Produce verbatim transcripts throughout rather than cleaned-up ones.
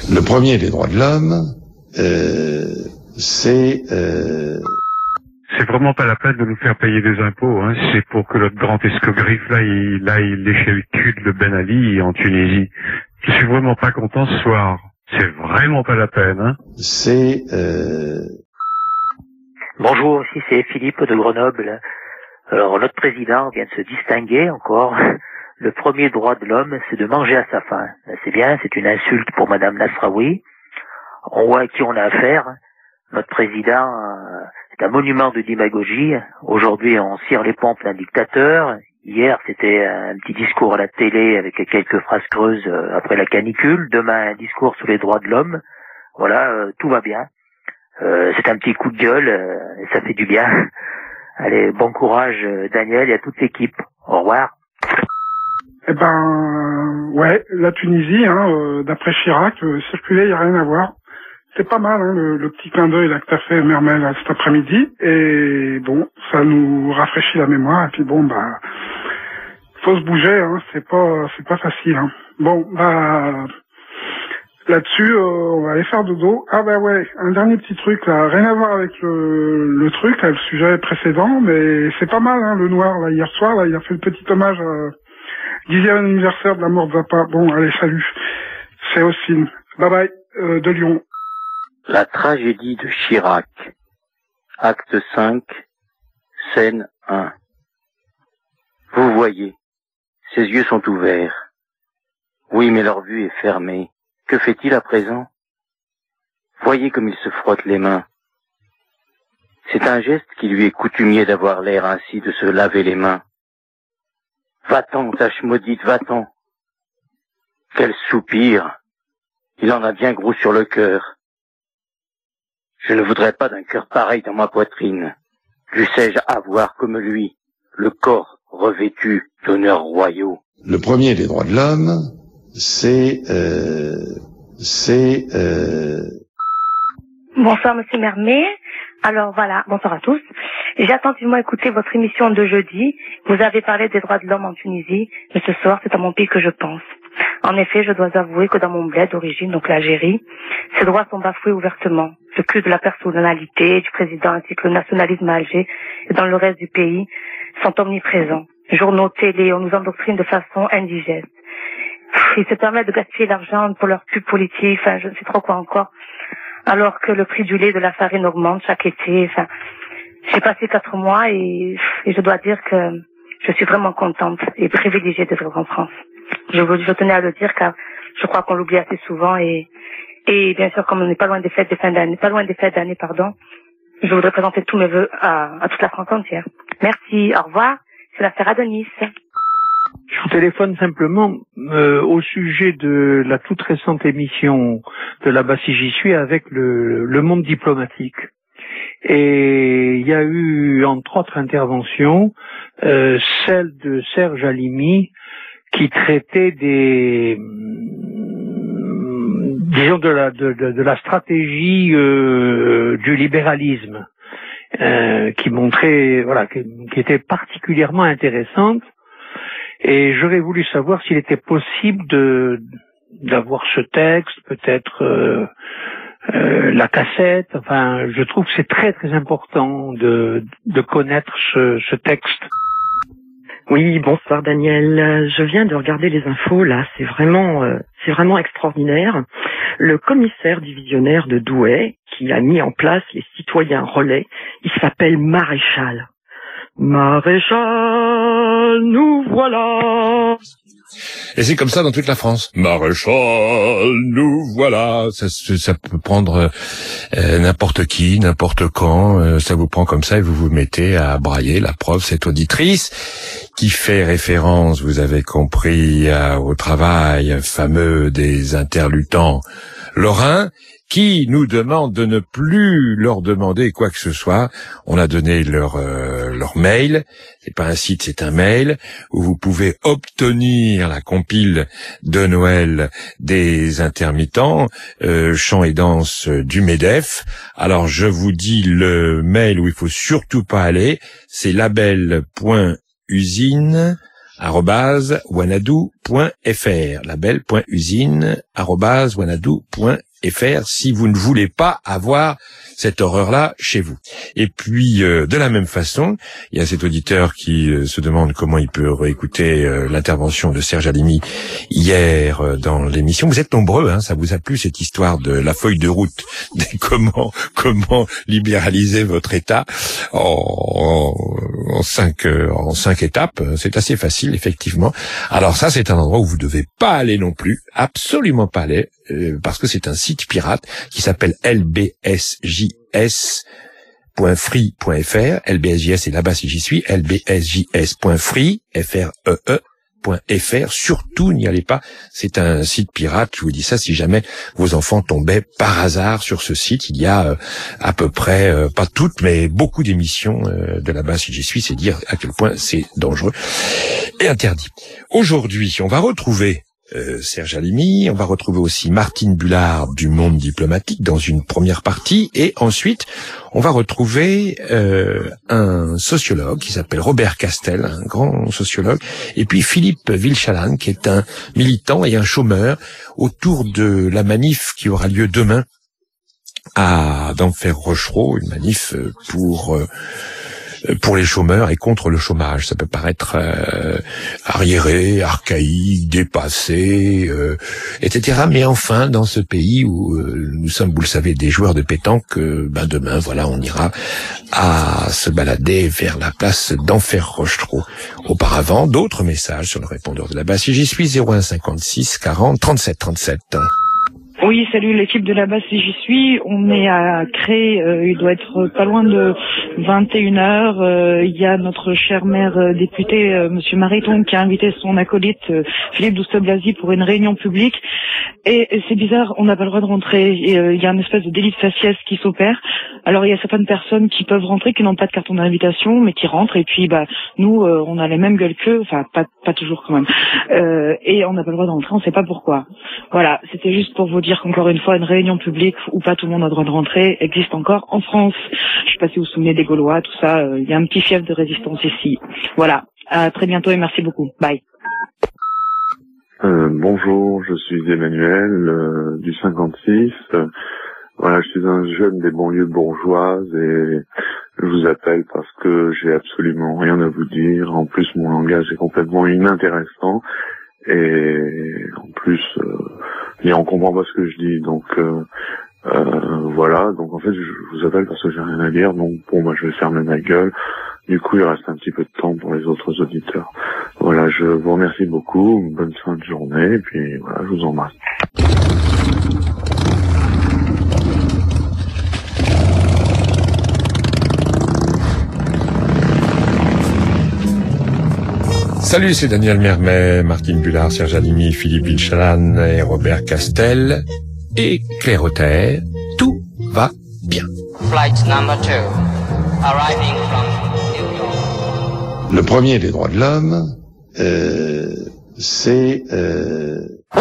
Le premier des droits de l'homme, euh, c'est... Euh... C'est vraiment pas la peine de nous faire payer des impôts, hein. C'est pour que notre grand escogriffe, là, il aille lécher le cul de Ben Ali en Tunisie. Je suis vraiment pas content ce soir. C'est vraiment pas la peine, hein. C'est... Euh... Bonjour, ici c'est Philippe de Grenoble. Alors, notre président vient de se distinguer encore. Le premier droit de l'homme, c'est de manger à sa faim. C'est bien, c'est une insulte pour Madame Nasraoui. On voit à qui on a affaire. Notre président euh, est un monument de démagogie. Aujourd'hui, on cire les pompes d'un dictateur. Hier, c'était un petit discours à la télé avec quelques phrases creuses euh, après la canicule. Demain, un discours sur les droits de l'homme. Voilà, euh, tout va bien. Euh, c'est un petit coup de gueule euh, et ça fait du bien. Allez, bon courage euh, Daniel et à toute l'équipe. Au revoir. Eh ben, ouais, la Tunisie, hein, euh, d'après Chirac, euh, circuler, il n'y a rien à voir. C'est pas mal, hein, le, le petit clin d'œil là que t'as fait, Mermel, là, cet après-midi. Et bon, ça nous rafraîchit la mémoire. Et puis bon, bah, faut se bouger, hein, c'est pas, c'est pas facile. Hein. Bon, bah, là-dessus, euh, on va aller faire dodo. Ah bah ouais, un dernier petit truc là, rien à voir avec le, le truc, là, le sujet précédent, mais c'est pas mal, hein, le noir là hier soir, là, il a fait le petit hommage à dixième anniversaire de la mort de Zappa. Bon, allez, salut. C'est Austin. Bye bye, euh, de Lyon. La tragédie de Chirac. Acte cinq, scène un. Vous voyez, ses yeux sont ouverts. Oui, mais leur vue est fermée. Que fait-il à présent? Voyez comme il se frotte les mains. C'est un geste qui lui est coutumier d'avoir l'air ainsi de se laver les mains. Va-t'en, tâche maudite, va-t'en. Quel soupir. Il en a bien gros sur le cœur. Je ne voudrais pas d'un cœur pareil dans ma poitrine. Dussé-je avoir comme lui le corps revêtu d'honneurs royaux. Le premier des droits de l'homme, c'est... Euh, c'est... Euh... Bonsoir Monsieur Mermet. Alors voilà, bonsoir à tous. J'ai attentivement écouté votre émission de jeudi. Vous avez parlé des droits de l'homme en Tunisie, mais ce soir c'est à mon pays que je pense. En effet, je dois avouer que dans mon bled d'origine, donc l'Algérie, ces droits sont bafoués ouvertement. Le culte de la personnalité du président ainsi que le nationalisme à Alger et dans le reste du pays sont omniprésents. Journaux, télé, on nous endoctrine de façon indigeste. Ils se permettent de gaspiller l'argent pour leurs pubs politiques, enfin je ne sais trop quoi encore, alors que le prix du lait, de la farine augmente chaque été. Enfin, j'ai passé quatre mois et, et je dois dire que je suis vraiment contente et privilégiée d'être en France. Je, je tenais à le dire car je crois qu'on l'oublie assez souvent et, et bien sûr comme on n'est pas loin des fêtes de fin d'année, pas loin des fêtes d'année, pardon, je voudrais présenter tous mes vœux à, à toute la France entière. Merci, au revoir, c'est l'affaire Adonis. Je vous téléphone simplement euh, au sujet de la toute récente émission de là-bas si j'y suis avec le, le monde diplomatique. Et il y a eu entre autres interventions euh, celle de Serge Halimi qui traitait des disons de la de, de, de la stratégie euh, du libéralisme euh, qui montrait voilà qui, qui était particulièrement intéressante. Et j'aurais voulu savoir s'il était possible de d'avoir ce texte, peut-être euh, euh, la cassette. Enfin, je trouve que c'est très très important de de connaître ce, ce texte. Oui, bonsoir Daniel. Je viens de regarder les infos là. C'est vraiment euh, c'est vraiment extraordinaire. Le commissaire divisionnaire de Douai qui a mis en place les citoyens relais, il s'appelle Maréchal. Maréchal, nous voilà. Et c'est comme ça dans toute la France. Maréchal, nous voilà. Ça, ça peut prendre euh, n'importe qui, n'importe quand. Euh, ça vous prend comme ça et vous vous mettez à brailler. La preuve, cette auditrice qui fait référence, vous avez compris, à, au travail fameux des interlutants lorrains, qui nous demandent de ne plus leur demander quoi que ce soit. On a donné leur euh, leur mail. C'est pas un site, c'est un mail où vous pouvez obtenir la compile de Noël des intermittents, euh, chant et danse du MEDEF. Alors je vous dis le mail où il faut surtout pas aller, c'est label point usine arobase wanadoo point fr, label.usine arobase wanadoo point fr, si vous ne voulez pas avoir cette horreur-là chez vous. Et puis, euh, de la même façon, il y a cet auditeur qui euh, se demande comment il peut réécouter euh, l'intervention de Serge Halimi hier euh, dans l'émission. Vous êtes nombreux, hein, ça vous a plu cette histoire de la feuille de route, des comment comment libéraliser votre État en, en, en cinq euh, en cinq étapes. C'est assez facile, effectivement. Alors ça, c'est un endroit où vous devez pas aller non plus, absolument pas aller. Euh, parce que c'est un site pirate qui s'appelle L B S J S point free point fr. L B S J S est là-bas si j'y suis. L B S J S point free, F R E E, point fr. Surtout n'y allez pas. C'est un site pirate. Je vous dis ça si jamais vos enfants tombaient par hasard sur ce site. Il y a euh, à peu près, euh, pas toutes, mais beaucoup d'émissions euh, de là-bas si j'y suis. C'est dire à quel point c'est dangereux et interdit. Aujourd'hui, on va retrouver Euh, Serge Halimi, on va retrouver aussi Martine Bullard du Monde diplomatique dans une première partie, et ensuite on va retrouver euh, un sociologue qui s'appelle Robert Castel, un grand sociologue, et puis Philippe Vilchalan qui est un militant et un chômeur autour de la manif qui aura lieu demain à d'Enfer Rochereau, une manif pour euh, pour les chômeurs et contre le chômage. Ça peut paraître euh, arriéré, archaïque, dépassé, euh, et cetera. Mais enfin, dans ce pays où euh, nous sommes, vous le savez, des joueurs de pétanque, euh, ben demain, voilà, on ira à se balader vers la place d'Enfer Rochereau. Auparavant, d'autres messages sur le répondeur de la base. Si j'y suis, zéro un cinquante-six quarante trente-sept trente-sept. Oui, salut l'équipe de la base si j'y suis. On est à Cré, euh, il doit être pas loin de vingt et une heures. Euh, il y a notre cher maire euh, député, euh, Monsieur Mariton, qui a invité son acolyte euh, Philippe Douste-Blazy pour une réunion publique. Et, et c'est bizarre, on n'a pas le droit de rentrer. Et, euh, il y a une espèce de délit de faciès qui s'opère. Alors il y a certaines personnes qui peuvent rentrer, qui n'ont pas de carton d'invitation, mais qui rentrent. Et puis bah nous, euh, on a les mêmes gueules qu'eux, enfin pas pas toujours quand même. Euh, et on n'a pas le droit de rentrer, on ne sait pas pourquoi. Voilà, c'était juste pour vous dire qu'encore une fois, une réunion publique où pas tout le monde a le droit de rentrer existe encore en France. Je sais pas si vous vous souvenez des Gaulois, tout ça. Il euh, y a un petit fief de résistance ici. Voilà, à très bientôt et merci beaucoup. Bye. Euh, bonjour, je suis Emmanuel euh, du cinquante-six. Euh, voilà, je suis un jeune des banlieues bourgeoises et je vous appelle parce que j'ai absolument rien à vous dire. En plus, mon langage est complètement inintéressant et en plus, euh, et on comprend pas ce que je dis. Donc euh, euh, voilà. Donc en fait, je vous appelle parce que j'ai rien à dire. Donc bon, moi, je vais fermer ma gueule. Du coup, il reste un petit peu de temps pour les autres auditeurs. Voilà, je vous remercie beaucoup. Bonne fin de journée. Et puis, voilà, je vous embrasse. Salut, c'est Daniel Mermet, Martine Bullard, Serge Halimi, Philippe Vilchalan et Robert Castel. Et Claire Auter, tout va bien. Flight number two, arriving from New York. Le premier des droits de l'homme, euh, c'est... Euh...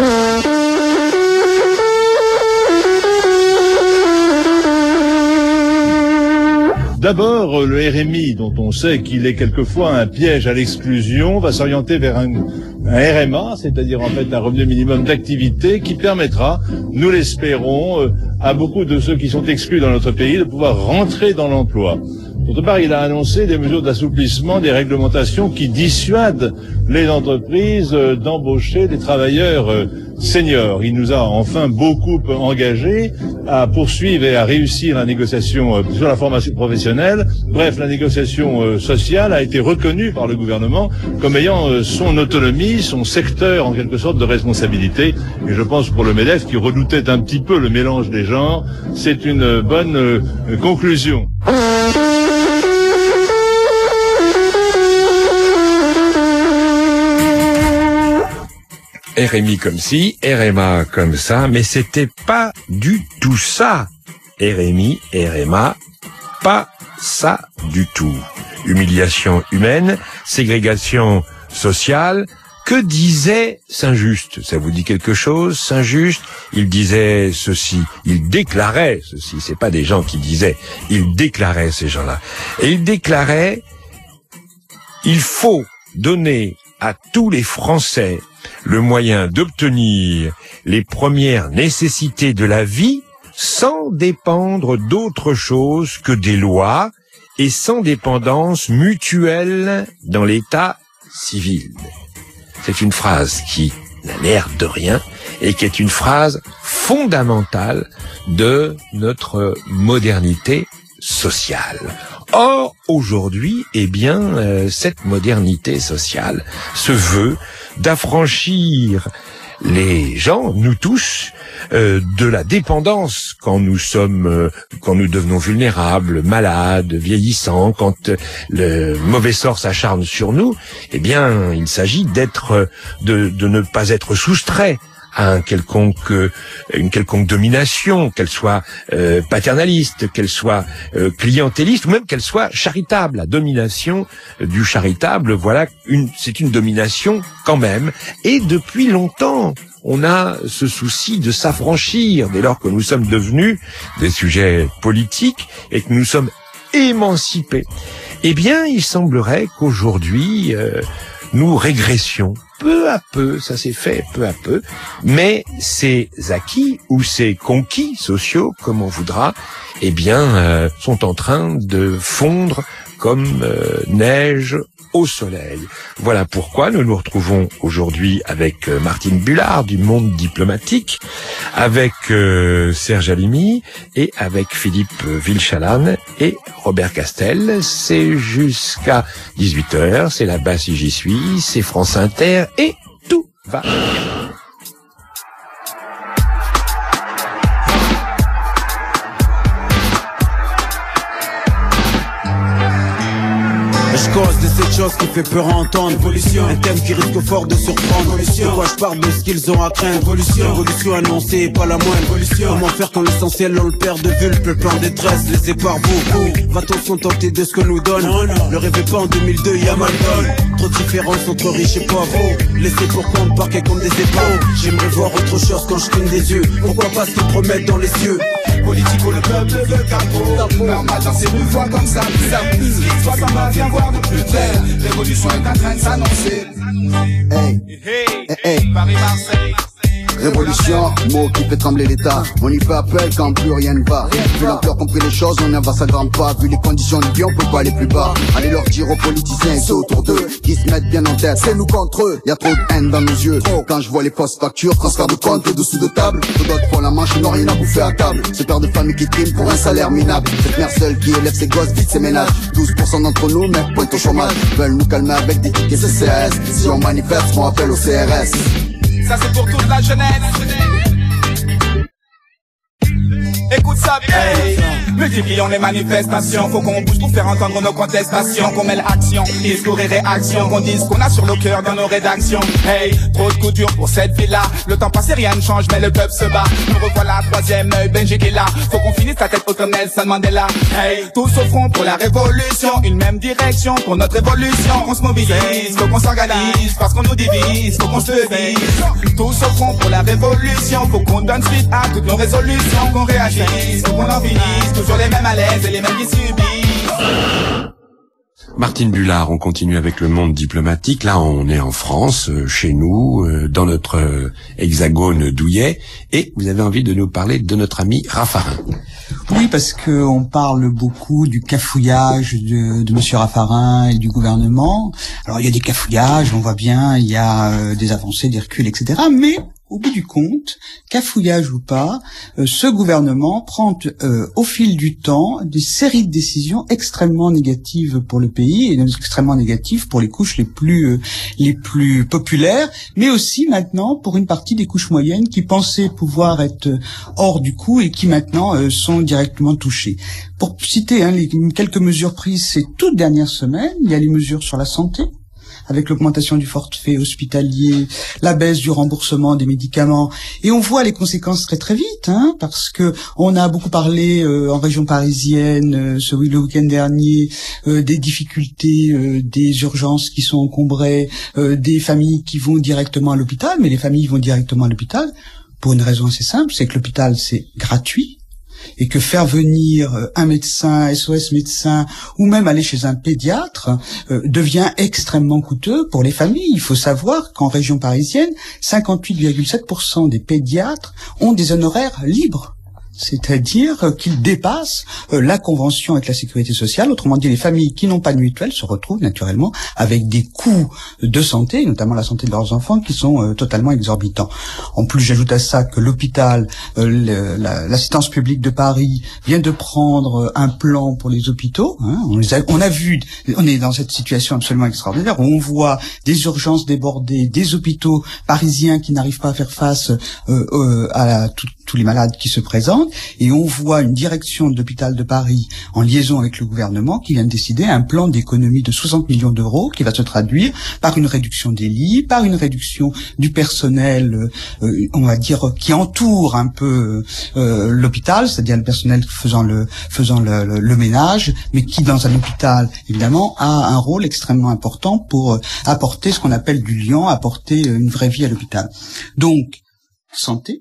D'abord, le R M I, dont on sait qu'il est quelquefois un piège à l'exclusion, va s'orienter vers un, un R M A, c'est-à-dire en fait un revenu minimum d'activité qui permettra, nous l'espérons, à beaucoup de ceux qui sont exclus dans notre pays de pouvoir rentrer dans l'emploi. D'autre part, il a annoncé des mesures d'assouplissement des réglementations qui dissuadent les entreprises d'embaucher des travailleurs seniors. Il nous a enfin beaucoup engagés à poursuivre et à réussir la négociation sur la formation professionnelle. Bref, la négociation sociale a été reconnue par le gouvernement comme ayant son autonomie, son secteur en quelque sorte de responsabilité. Et je pense pour le MEDEF, qui redoutait un petit peu le mélange des genres, c'est une bonne conclusion. R M I comme ci, R M A comme ça, mais c'était pas du tout ça. R M I, R M A, pas ça du tout. Humiliation humaine, ségrégation sociale. Que disait Saint-Just? Ça vous dit quelque chose, Saint-Just? Il disait ceci, il déclarait ceci, c'est pas des gens qui disaient, il déclarait ces gens-là. Et il déclarait, il faut donner à tous les Français le moyen d'obtenir les premières nécessités de la vie sans dépendre d'autre chose que des lois et sans dépendance mutuelle dans l'état civil. C'est une phrase qui n'a l'air de rien et qui est une phrase fondamentale de notre modernité sociale. Or, aujourd'hui, eh bien, euh, cette modernité sociale se veut d'affranchir les gens, nous tous, euh, de la dépendance quand nous sommes, euh, quand nous devenons vulnérables, malades, vieillissants, quand euh, le mauvais sort s'acharne sur nous. Eh bien, il s'agit d'être, de, de ne pas être soustrait à un quelconque, une quelconque domination, qu'elle soit euh, paternaliste, qu'elle soit euh, clientéliste, ou même qu'elle soit charitable. La domination euh, du charitable, voilà, une, c'est une domination quand même. Et depuis longtemps, on a ce souci de s'affranchir dès lors que nous sommes devenus des sujets politiques et que nous sommes émancipés. Eh bien, il semblerait qu'aujourd'hui, euh, nous régressions. Peu à peu, ça s'est fait peu à peu, mais ces acquis ou ces conquis sociaux, comme on voudra, eh bien, euh, sont en train de fondre comme euh, neige au soleil. Voilà pourquoi nous nous retrouvons aujourd'hui avec euh, Martine Bullard du Monde diplomatique, avec euh, Serge Halimi et avec Philippe Vilchalane et Robert Castel. C'est jusqu'à dix-huit heures, c'est là-bas si j'y suis, c'est France Inter et tout va bien. Je cause de cette chose qui fait peur à entendre. Évolution. Un thème qui risque fort de surprendre. Évolution. Pourquoi je parle de ce qu'ils ont à craindre. Évolution. Évolution annoncée, pas la moindre. Évolution. Comment faire quand l'essentiel on le perd de vue. Le peuple en détresse, laissé par beaucoup. Va-t-on sont tentés de ce que nous donne. Non, non. Le rêve est pas en deux mille deux, y'a mal donne. Trop de différences entre riches et pauvres. Laissés pour compte, parqués comme des épaules. J'aimerais voir autre chose quand je cligne des yeux. Pourquoi pas ce qu'ils promettent dans les cieux. Politico, le peuple veut capot. Normal dans ses rues, voix comme ça. Ça pisse, soit ça va bien voir de plus belle. Révolution est en train de s'annoncer. Hey, hey, hey, Paris-Marseille. Révolution, mot qui fait trembler l'État. On y fait appel quand plus rien ne va. Vu l'ampleur compris les choses, on avance à grands pas. Vu les conditions du bien, on peut pas aller plus bas. Allez leur dire aux politiciens et ceux autour d'eux qui se mettent bien en tête, c'est nous contre eux. Y'a trop de haine dans nos yeux. Quand je vois les fausses factures, transfert de compte, dessous de table. D'autres font la manche, ils n'ont rien à bouffer à table. Ce père de famille qui trime pour un salaire minable. Cette mère seule qui élève ses gosses, vite ses ménages. douze pour cent d'entre nous, mais pointe au chômage. Veulent nous calmer avec des tickets C C S. Si on manifeste, on appelle au C R S. Ça c'est pour toute la jeunesse. Écoute ça bien, hey. Multiplions les manifestations. Faut qu'on bouge pour faire entendre nos contestations. Qu'on mêle action, discours et réaction. Qu'on dise qu'on a sur le cœur dans nos rédactions. Hey, trop de coups durs pour cette ville-là. Le temps passé, rien ne change, mais le peuple se bat. Nous revoilà, troisième œil, Benji qui est là. Faut qu'on finisse la tête au comme Nelson Mandela. Hey, tous au front pour la révolution. Une même direction pour notre évolution. On se mobilise, faut qu'on s'organise. Parce qu'on nous divise, faut qu'on se divise. Tous au front pour la révolution. Faut qu'on donne suite à toutes nos résolutions. Qu'on réagisse, faut qu'on en finisse. Toujours les mêmes à l'aise et les mêmes qui subissent. Martine Bullard, on continue avec le Monde diplomatique. Là, on est en France, chez nous, dans notre hexagone douillet. Et vous avez envie de nous parler de notre ami Raffarin. Oui, parce que on parle beaucoup du cafouillage de, de Monsieur Raffarin et du gouvernement. Alors, il y a des cafouillages, on voit bien, il y a euh, des avancées, des reculs, et cetera. Mais au bout du compte, cafouillage ou pas, euh, ce gouvernement prend euh, au fil du temps des séries de décisions extrêmement négatives pour le pays et extrêmement négatives pour les couches les plus euh, les plus populaires, mais aussi maintenant pour une partie des couches moyennes qui pensaient pouvoir être hors du coup et qui maintenant euh, sont directement touchées. Pour citer hein, les quelques mesures prises ces toutes dernières semaines, il y a les mesures sur la santé, avec l'augmentation du forfait hospitalier, la baisse du remboursement des médicaments, et on voit les conséquences très très vite, hein, parce que on a beaucoup parlé euh, en région parisienne euh, ce le week-end dernier euh, des difficultés, euh, des urgences qui sont encombrées, euh, des familles qui vont directement à l'hôpital, mais les familles vont directement à l'hôpital pour une raison assez simple, c'est que l'hôpital c'est gratuit. et que faire venir un médecin, S O S médecin, ou même aller chez un pédiatre euh, devient extrêmement coûteux pour les familles. Il faut savoir qu'en région parisienne, cinquante-huit virgule sept pour cent des pédiatres ont des honoraires libres. C'est-à-dire qu'ils dépassent euh, la convention avec la sécurité sociale. Autrement dit, les familles qui n'ont pas de mutuelle se retrouvent naturellement avec des coûts de santé, notamment la santé de leurs enfants, qui sont euh, totalement exorbitants. En plus, j'ajoute à ça que l'hôpital, euh, le, la, l'assistance publique de Paris vient de prendre un plan pour les hôpitaux. Hein. On, les a, on a vu, on est dans cette situation absolument extraordinaire où on voit des urgences débordées, des hôpitaux parisiens qui n'arrivent pas à faire face euh, euh, à la, tout, tous les malades qui se présentent. Et on voit une direction de l'hôpital de Paris en liaison avec le gouvernement qui vient de décider un plan d'économie de soixante millions d'euros qui va se traduire par une réduction des lits, par une réduction du personnel, euh, on va dire, qui entoure un peu euh, l'hôpital, c'est-à-dire le personnel faisant le faisant le, le, le ménage, mais qui dans un hôpital évidemment a un rôle extrêmement important pour apporter ce qu'on appelle du lien, apporter une vraie vie à l'hôpital. Donc, santé.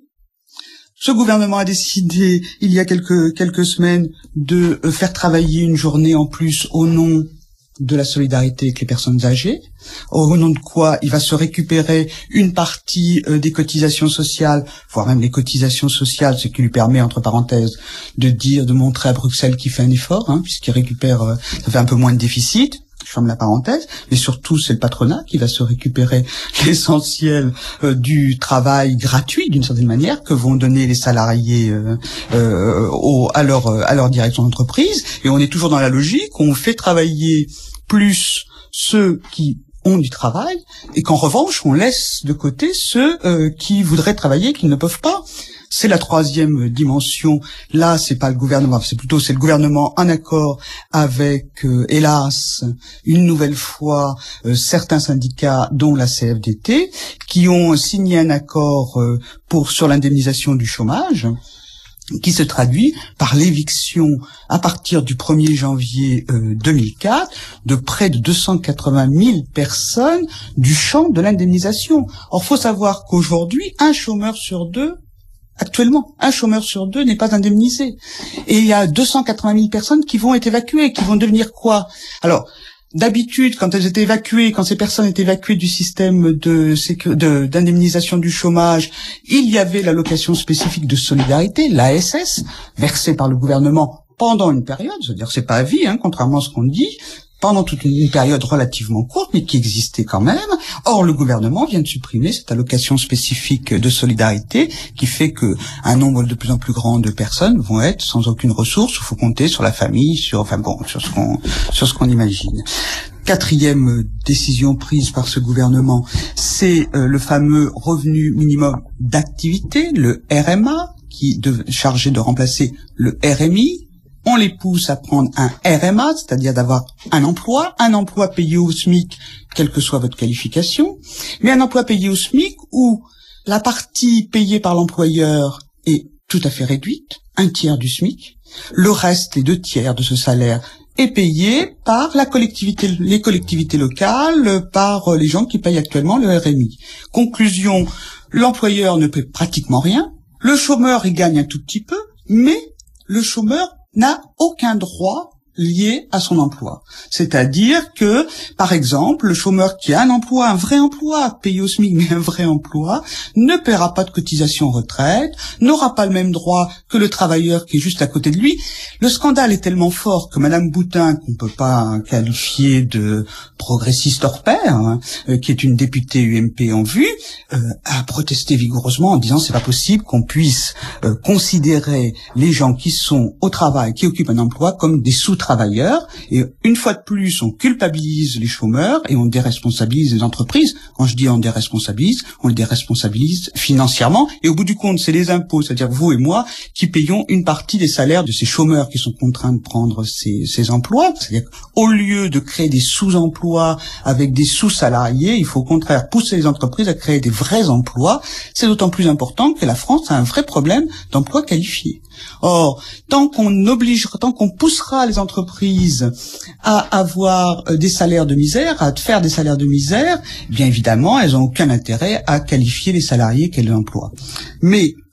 Ce gouvernement a décidé, il y a quelques, quelques semaines, de faire travailler une journée en plus au nom de la solidarité avec les personnes âgées, au nom de quoi il va se récupérer une partie euh, des cotisations sociales, voire même les cotisations sociales, ce qui lui permet, entre parenthèses, de dire, de montrer à Bruxelles qu'il fait un effort, hein, puisqu'il récupère, euh, ça fait un peu moins de déficit. Je ferme la parenthèse, mais surtout c'est le patronat qui va se récupérer l'essentiel euh, du travail gratuit d'une certaine manière que vont donner les salariés euh, euh, au, à leur à leur direction d'entreprise, et on est toujours dans la logique où on fait travailler plus ceux qui ont du travail et qu'en revanche on laisse de côté ceux euh, qui voudraient travailler et qui ne peuvent pas. C'est la troisième dimension. Là, c'est pas le gouvernement, c'est plutôt c'est le gouvernement en accord avec, euh, hélas, une nouvelle fois, euh, certains syndicats, dont la C F D T, qui ont signé un accord euh, pour sur l'indemnisation du chômage, qui se traduit par l'éviction à partir du premier janvier euh, deux mille quatre de près de deux cent quatre-vingt mille personnes du champ de l'indemnisation. Or, faut savoir qu'aujourd'hui, un chômeur sur deux Actuellement, un chômeur sur deux n'est pas indemnisé. Et il y a deux cent quatre-vingt mille personnes qui vont être évacuées, qui vont devenir quoi? Alors, d'habitude, quand elles étaient évacuées, quand ces personnes étaient évacuées du système de, de d'indemnisation du chômage, il y avait l'allocation spécifique de solidarité, l'A S S, versée par le gouvernement pendant une période, c'est-à-dire c'est pas à vie, hein, contrairement à ce qu'on dit, pendant toute une période relativement courte, mais qui existait quand même. Or, le gouvernement vient de supprimer cette allocation spécifique de solidarité qui fait que un nombre de plus en plus grand de personnes vont être sans aucune ressource. Il faut compter sur la famille, sur, enfin bon, sur ce qu'on, sur ce qu'on imagine. Quatrième décision prise par ce gouvernement, c'est euh, le fameux revenu minimum d'activité, le R M A, qui est chargé de remplacer le R M I. On les pousse à prendre un R M A, c'est-à-dire d'avoir un emploi, un emploi payé au SMIC, quelle que soit votre qualification, mais un emploi payé au SMIC où la partie payée par l'employeur est tout à fait réduite, un tiers du SMIC, le reste, les deux tiers de ce salaire, est payé par la collectivité, les collectivités locales, par les gens qui payent actuellement le R M I. Conclusion, l'employeur ne paie pratiquement rien, le chômeur y gagne un tout petit peu, mais le chômeur n'a aucun droit lié à son emploi. C'est-à-dire que, par exemple, le chômeur qui a un emploi, un vrai emploi, payé au SMIC, mais un vrai emploi, ne paiera pas de cotisation retraite, n'aura pas le même droit que le travailleur qui est juste à côté de lui. Le scandale est tellement fort que Madame Boutin, qu'on peut pas qualifier de progressiste hors pair, hein, euh, qui est une députée U M P en vue, euh, a protesté vigoureusement en disant c'est pas possible qu'on puisse euh, considérer les gens qui sont au travail, qui occupent un emploi, comme des sous-travailleurs. Et une fois de plus, on culpabilise les chômeurs et on déresponsabilise les entreprises. Quand je dis on déresponsabilise, on les déresponsabilise financièrement. Et au bout du compte, c'est les impôts, c'est-à-dire vous et moi, qui payons une partie des salaires de ces chômeurs qui sont contraints de prendre ces, ces emplois. C'est-à-dire qu'au lieu de créer des sous-emplois avec des sous-salariés, il faut au contraire pousser les entreprises à créer des vrais emplois. C'est d'autant plus important que la France a un vrai problème d'emplois qualifiés. Or, tant qu'on obligera, tant qu'on poussera les entreprises à avoir des salaires de misère, à faire des salaires de misère, bien évidemment, elles n'ont aucun intérêt à qualifier les salariés qu'elles emploient. Mais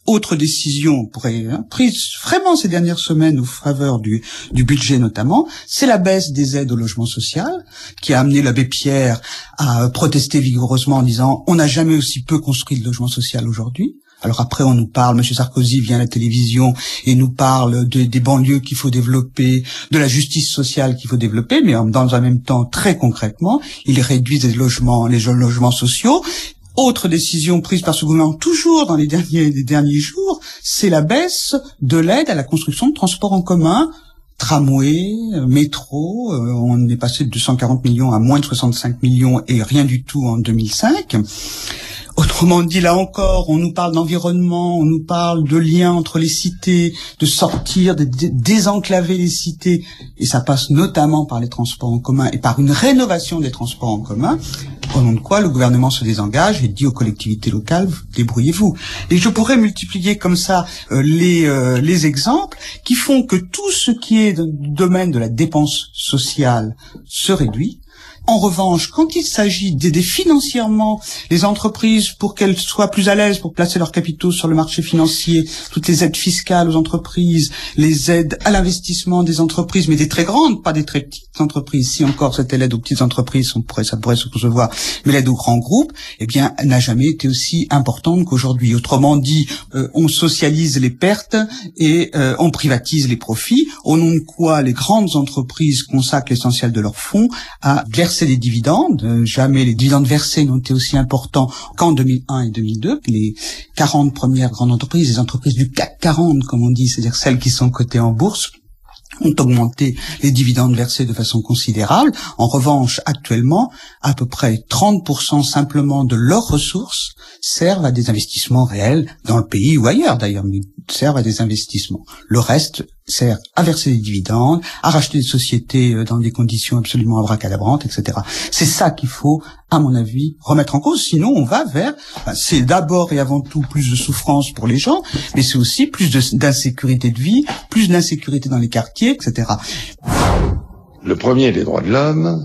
Autre décision pourrait, hein, prise vraiment ces dernières semaines au faveur du, du budget notamment, c'est la baisse des aides au logement social qui a amené l'abbé Pierre à protester vigoureusement en disant on n'a jamais aussi peu construit de logement social aujourd'hui. Alors après, on nous parle, M. Sarkozy vient à la télévision et nous parle de, des banlieues qu'il faut développer, de la justice sociale qu'il faut développer, mais dans un même temps, très concrètement, il réduit les logements, les logements sociaux. Autre décision prise par ce gouvernement, toujours dans les derniers, les derniers jours, c'est la baisse de l'aide à la construction de transports en commun, tramway, métro. Euh, on est passé de deux cent quarante millions à moins de soixante-cinq millions et rien du tout en deux mille cinq. Autrement dit, là encore, on nous parle d'environnement, on nous parle de liens entre les cités, de sortir, de désenclaver les cités, et ça passe notamment par les transports en commun et par une rénovation des transports en commun, au nom de quoi le gouvernement se désengage et dit aux collectivités locales, débrouillez-vous. Et je pourrais multiplier comme ça euh, les, euh, les exemples qui font que tout ce qui est du domaine de la dépense sociale se réduit. En revanche, quand il s'agit d'aider financièrement les entreprises pour qu'elles soient plus à l'aise pour placer leurs capitaux sur le marché financier, toutes les aides fiscales aux entreprises, les aides à l'investissement des entreprises, mais des très grandes, pas des très petites entreprises. Si encore c'était l'aide aux petites entreprises, on pourrait, ça pourrait se concevoir, mais l'aide aux grands groupes, eh bien, n'a jamais été aussi importante qu'aujourd'hui. Autrement dit, euh, on socialise les pertes et euh, on privatise les profits, au nom de quoi les grandes entreprises consacrent l'essentiel de leurs fonds à verser des dividendes. Jamais les dividendes versés n'ont été aussi importants qu'en deux mille un et deux mille deux. Les quarante premières grandes entreprises, les entreprises du C A C quarante, comme on dit, c'est-à-dire celles qui sont cotées en bourse, ont augmenté les dividendes versés de façon considérable. En revanche, actuellement, à peu près trente pour cent simplement de leurs ressources servent à des investissements réels dans le pays ou ailleurs d'ailleurs, mais servent à des investissements. Le reste sert à verser des dividendes, à racheter des sociétés dans des conditions absolument abracadabrantes, et cetera. C'est ça qu'il faut, à mon avis, remettre en cause. Sinon, on va vers, ben, c'est d'abord et avant tout plus de souffrance pour les gens, mais c'est aussi plus de, d'insécurité de vie, plus d'insécurité dans les quartiers, et cetera. Le premier des droits de l'homme,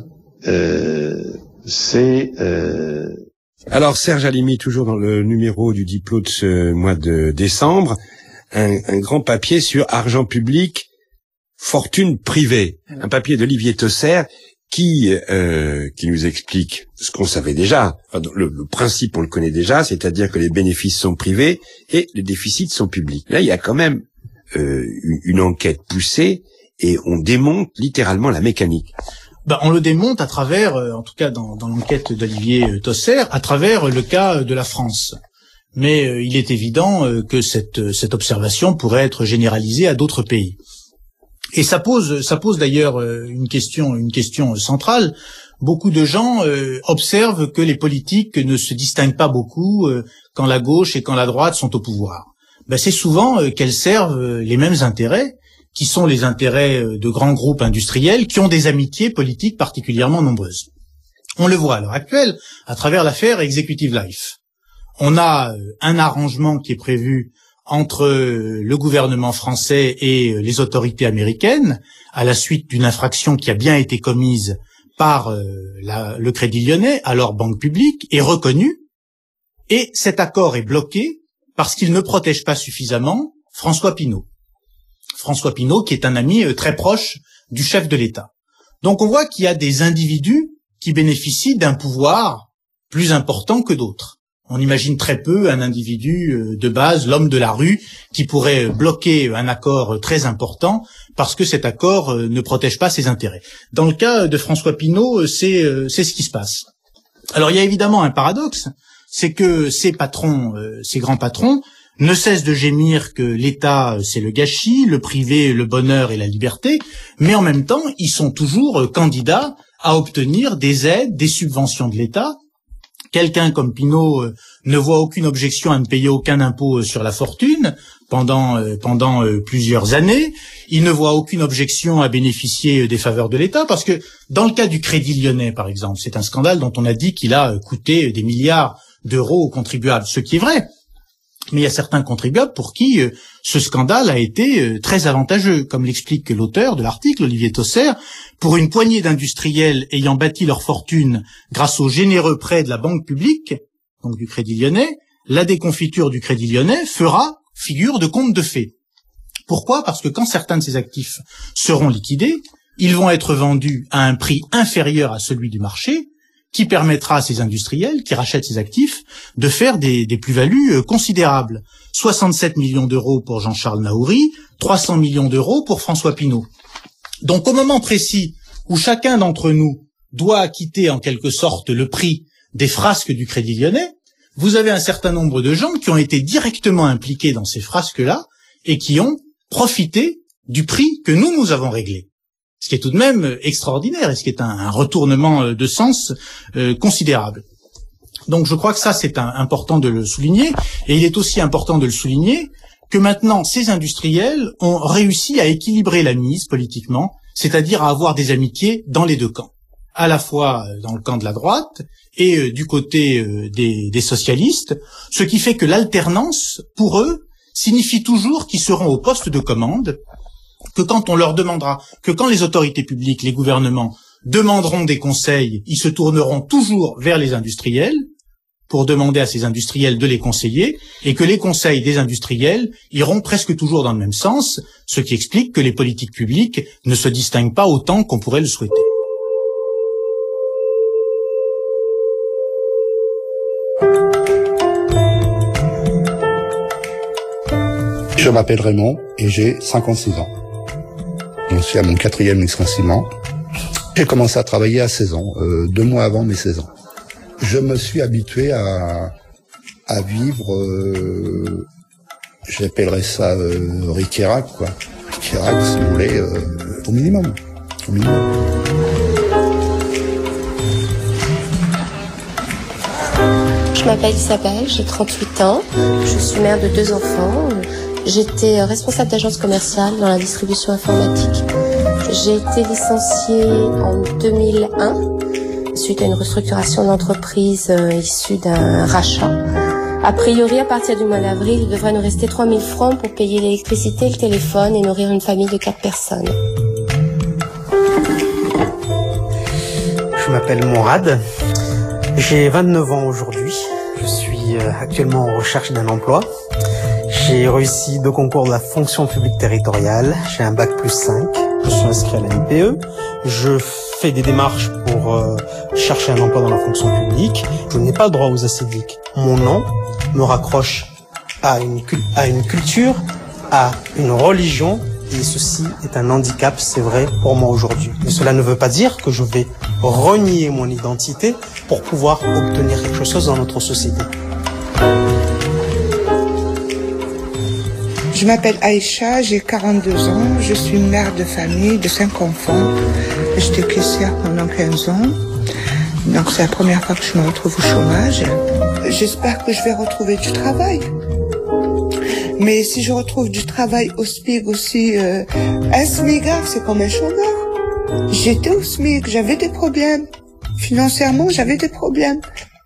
euh, c'est... Euh... Alors, Serge Halimi, toujours dans le numéro du Diplo de ce mois de décembre, un, un grand papier sur argent public, fortune privée. Un papier d'Olivier Tosser qui euh, qui nous explique ce qu'on savait déjà. Enfin, le, le principe, on le connaît déjà, c'est-à-dire que les bénéfices sont privés et les déficits sont publics. Là, il y a quand même euh, une, une enquête poussée et on démonte littéralement la mécanique. Ben, on le démonte à travers, euh, en tout cas dans, dans l'enquête d'Olivier euh, Tosser, à travers le cas de la France. Mais euh, il est évident euh, que cette, cette observation pourrait être généralisée à d'autres pays. Et ça pose, ça pose d'ailleurs euh, une question, une question centrale. Beaucoup de gens euh, observent que les politiques ne se distinguent pas beaucoup euh, quand la gauche et quand la droite sont au pouvoir. Ben, c'est souvent euh, qu'elles servent euh, les mêmes intérêts, qui sont les intérêts de grands groupes industriels qui ont des amitiés politiques particulièrement nombreuses. On le voit à l'heure actuelle à travers l'affaire Executive Life. On a un arrangement qui est prévu entre le gouvernement français et les autorités américaines à la suite d'une infraction qui a bien été commise par la, le Crédit Lyonnais, alors banque publique, est reconnue, et cet accord est bloqué parce qu'il ne protège pas suffisamment François Pinault. François Pinault, qui est un ami très proche du chef de l'État. Donc on voit qu'il y a des individus qui bénéficient d'un pouvoir plus important que d'autres. On imagine très peu un individu de base, l'homme de la rue, qui pourrait bloquer un accord très important parce que cet accord ne protège pas ses intérêts. Dans le cas de François Pinault, c'est, c'est ce qui se passe. Alors il y a évidemment un paradoxe, c'est que ces patrons, ces grands patrons, ne cessent de gémir que l'État, c'est le gâchis, le privé, le bonheur et la liberté, mais en même temps, ils sont toujours candidats à obtenir des aides, des subventions de l'État. Quelqu'un comme Pinault ne voit aucune objection à ne payer aucun impôt sur la fortune pendant pendant plusieurs années. Il ne voit aucune objection à bénéficier des faveurs de l'État, parce que dans le cas du Crédit Lyonnais, par exemple, c'est un scandale dont on a dit qu'il a coûté des milliards d'euros aux contribuables, ce qui est vrai. Mais il y a certains contribuables pour qui euh, ce scandale a été euh, très avantageux. Comme l'explique l'auteur de l'article, Olivier Tosser, pour une poignée d'industriels ayant bâti leur fortune grâce aux généreux prêts de la banque publique, donc du Crédit Lyonnais, la déconfiture du Crédit Lyonnais fera figure de conte de fées. Pourquoi ? Parce que quand certains de ces actifs seront liquidés, ils vont être vendus à un prix inférieur à celui du marché, qui permettra à ces industriels qui rachètent ces actifs de faire des, des plus-values considérables. soixante-sept millions d'euros pour Jean-Charles Naouri, trois cents millions d'euros pour François Pinault. Donc au moment précis où chacun d'entre nous doit acquitter en quelque sorte le prix des frasques du Crédit Lyonnais, vous avez un certain nombre de gens qui ont été directement impliqués dans ces frasques-là et qui ont profité du prix que nous, nous avons réglé. Ce qui est tout de même extraordinaire et ce qui est un, un retournement de sens euh, considérable. Donc je crois que ça, c'est un, important de le souligner. Et il est aussi important de le souligner que maintenant, ces industriels ont réussi à équilibrer la mise politiquement, c'est-à-dire à avoir des amitiés dans les deux camps. À la fois dans le camp de la droite et euh, du côté euh, des, des socialistes, ce qui fait que l'alternance, pour eux, signifie toujours qu'ils seront au poste de commande, que quand on leur demandera, que quand les autorités publiques, les gouvernements demanderont des conseils, ils se tourneront toujours vers les industriels pour demander à ces industriels de les conseiller, et que les conseils des industriels iront presque toujours dans le même sens, ce qui explique que les politiques publiques ne se distinguent pas autant qu'on pourrait le souhaiter. Je m'appelle Raymond et j'ai cinquante-six ans. Je suis à mon quatrième licenciement. J'ai commencé à travailler à seize ans, euh, deux mois avant mes seize ans. Je me suis habitué à, à vivre, euh, j'appellerais ça euh, Ric-et-Rac, quoi. Ric-et-Rac, si vous voulez, euh, au minimum. Au minimum. Je m'appelle Isabelle, j'ai trente-huit ans, je suis mère de deux enfants. J'étais responsable d'agence commerciale dans la distribution informatique. J'ai été licenciée en deux mille un suite à une restructuration d'entreprise euh, issue d'un rachat. A priori, à partir du mois d'avril, il devrait nous rester trois mille francs pour payer l'électricité, le téléphone et nourrir une famille de quatre personnes. Je m'appelle Mourad, j'ai vingt-neuf ans aujourd'hui. Je suis actuellement en recherche d'un emploi. J'ai réussi deux concours de la fonction publique territoriale. J'ai un bac plus cinq. Je suis inscrit à la N P E. Je fais des démarches pour euh, chercher un emploi dans la fonction publique. Je n'ai pas droit aux assédiques. Mon nom me raccroche à une, à une culture, à une religion. Et ceci est un handicap, c'est vrai, pour moi aujourd'hui. Mais cela ne veut pas dire que je vais renier mon identité pour pouvoir obtenir quelque chose dans notre société. Je m'appelle Aïcha, j'ai quarante-deux ans, je suis mère de famille de cinq enfants. J'étais caissière pendant quinze ans, donc c'est la première fois que je me retrouve au chômage. J'espère que je vais retrouver du travail. Mais si je retrouve du travail au S M I C aussi, euh, un smigard, c'est comme un chômeur. J'étais au S M I C, j'avais des problèmes. Financièrement, j'avais des problèmes.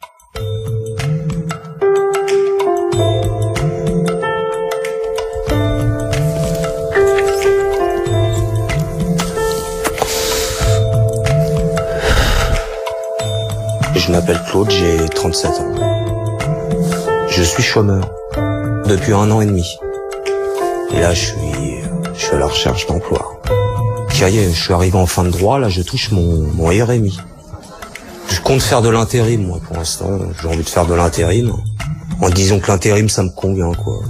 Je m'appelle Claude, j'ai trente-sept ans. Je suis chômeur depuis un an et demi. Et là, je suis, je suis à la recherche d'emploi. Ça y est, je suis arrivé en fin de droit, là, je touche mon, mon R M I. Je compte faire de l'intérim, moi, pour l'instant. J'ai envie de faire de l'intérim. En disant que l'intérim, ça me convient, quoi.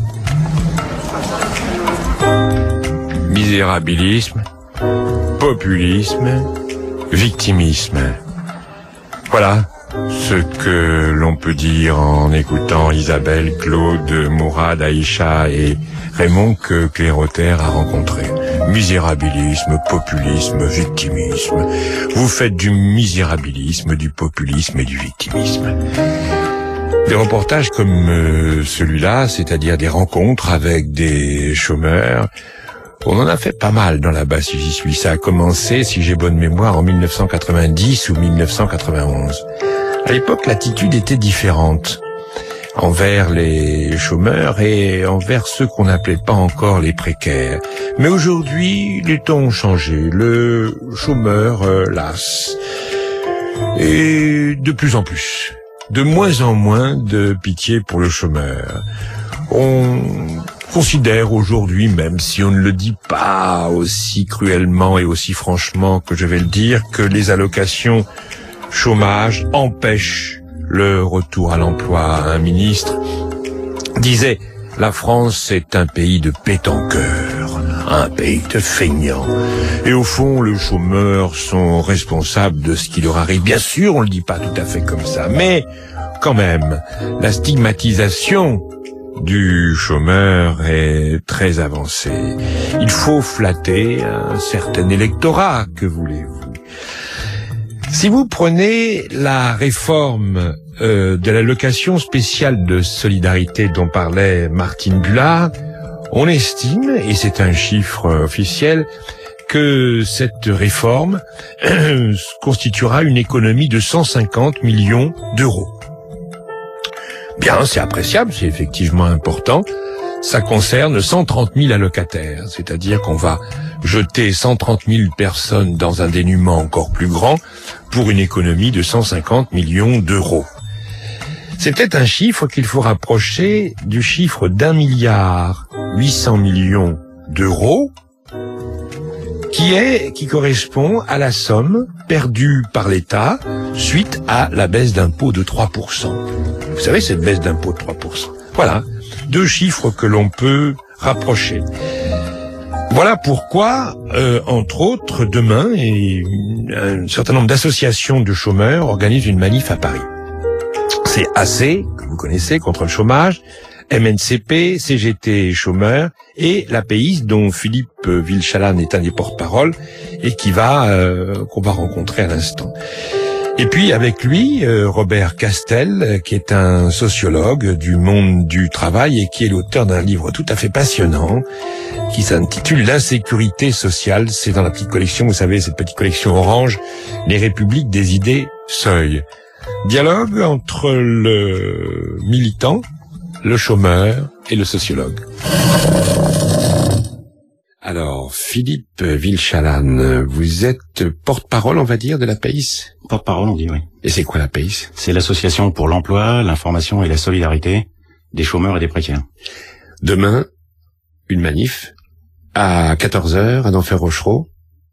Misérabilisme, populisme, victimisme. Voilà ce que l'on peut dire en écoutant Isabelle, Claude, Mourad, Aïcha et Raymond que Clérotaire a rencontré. Misérabilisme, populisme, victimisme. Vous faites du misérabilisme, du populisme et du victimisme. Des reportages comme euh, celui-là, c'est-à-dire des rencontres avec des chômeurs, on en a fait pas mal dans la basse j'y suis. Ça a commencé, si j'ai bonne mémoire, en mille neuf cent quatre-vingt-dix ou mille neuf cent quatre-vingt-onze. À l'époque, l'attitude était différente envers les chômeurs et envers ceux qu'on n'appelait pas encore les précaires. Mais aujourd'hui, les temps ont changé. Le chômeur euh, lasse. Et de plus en plus. De moins en moins de pitié pour le chômeur. On considère aujourd'hui, même si on ne le dit pas aussi cruellement et aussi franchement que je vais le dire, que les allocations chômage empêchent le retour à l'emploi. Un ministre disait « La France est un pays de pétanqueurs, un pays de feignants. » Et au fond, les chômeurs sont responsables de ce qui leur arrive. Bien sûr, on le dit pas tout à fait comme ça, mais quand même, la stigmatisation du chômeur est très avancée. Il faut flatter un certain électorat, que voulez-vous? Si vous prenez la réforme euh, de l'allocation spéciale de solidarité dont parlait Martine Bullard, on estime, et c'est un chiffre officiel, que cette réforme euh, constituera une économie de cent cinquante millions d'euros. Bien, c'est appréciable, c'est effectivement important. Ça concerne cent trente mille allocataires, c'est-à-dire qu'on va jeter cent trente mille personnes dans un dénuement encore plus grand pour une économie de cent cinquante millions d'euros. C'est peut-être un chiffre qu'il faut rapprocher du chiffre d'un milliard huit cents millions d'euros, qui est, qui correspond à la somme perdue par l'État suite à la baisse d'impôt de trois pour cent. Vous savez, cette baisse d'impôt de trois pour cent. Voilà. Deux chiffres que l'on peut rapprocher. Voilà pourquoi, euh, entre autres, demain, et un certain nombre d'associations de chômeurs organisent une manif à Paris. C'est A C, que vous connaissez, contre le chômage, M N C P, C G T chômeurs, et l'A P I S, dont Philippe Vilchalan est un des porte-parole, et qui va, euh, qu'on va rencontrer à l'instant. Et puis avec lui, euh, Robert Castel, qui est un sociologue du monde du travail et qui est l'auteur d'un livre tout à fait passionnant qui s'intitule L'insécurité sociale. C'est dans la petite collection, vous savez, cette petite collection orange, Les Républiques des idées Seuil. Dialogue entre le militant, le chômeur et le sociologue. Alors, Philippe Vilchalan, vous êtes porte-parole, on va dire, de l'A P I S? Porte-parole, on dit, oui. Et c'est quoi l'A P I S? C'est l'association pour l'emploi, l'information et la solidarité des chômeurs et des précaires. Demain, une manif à quatorze heures à Denfert-Rochereau.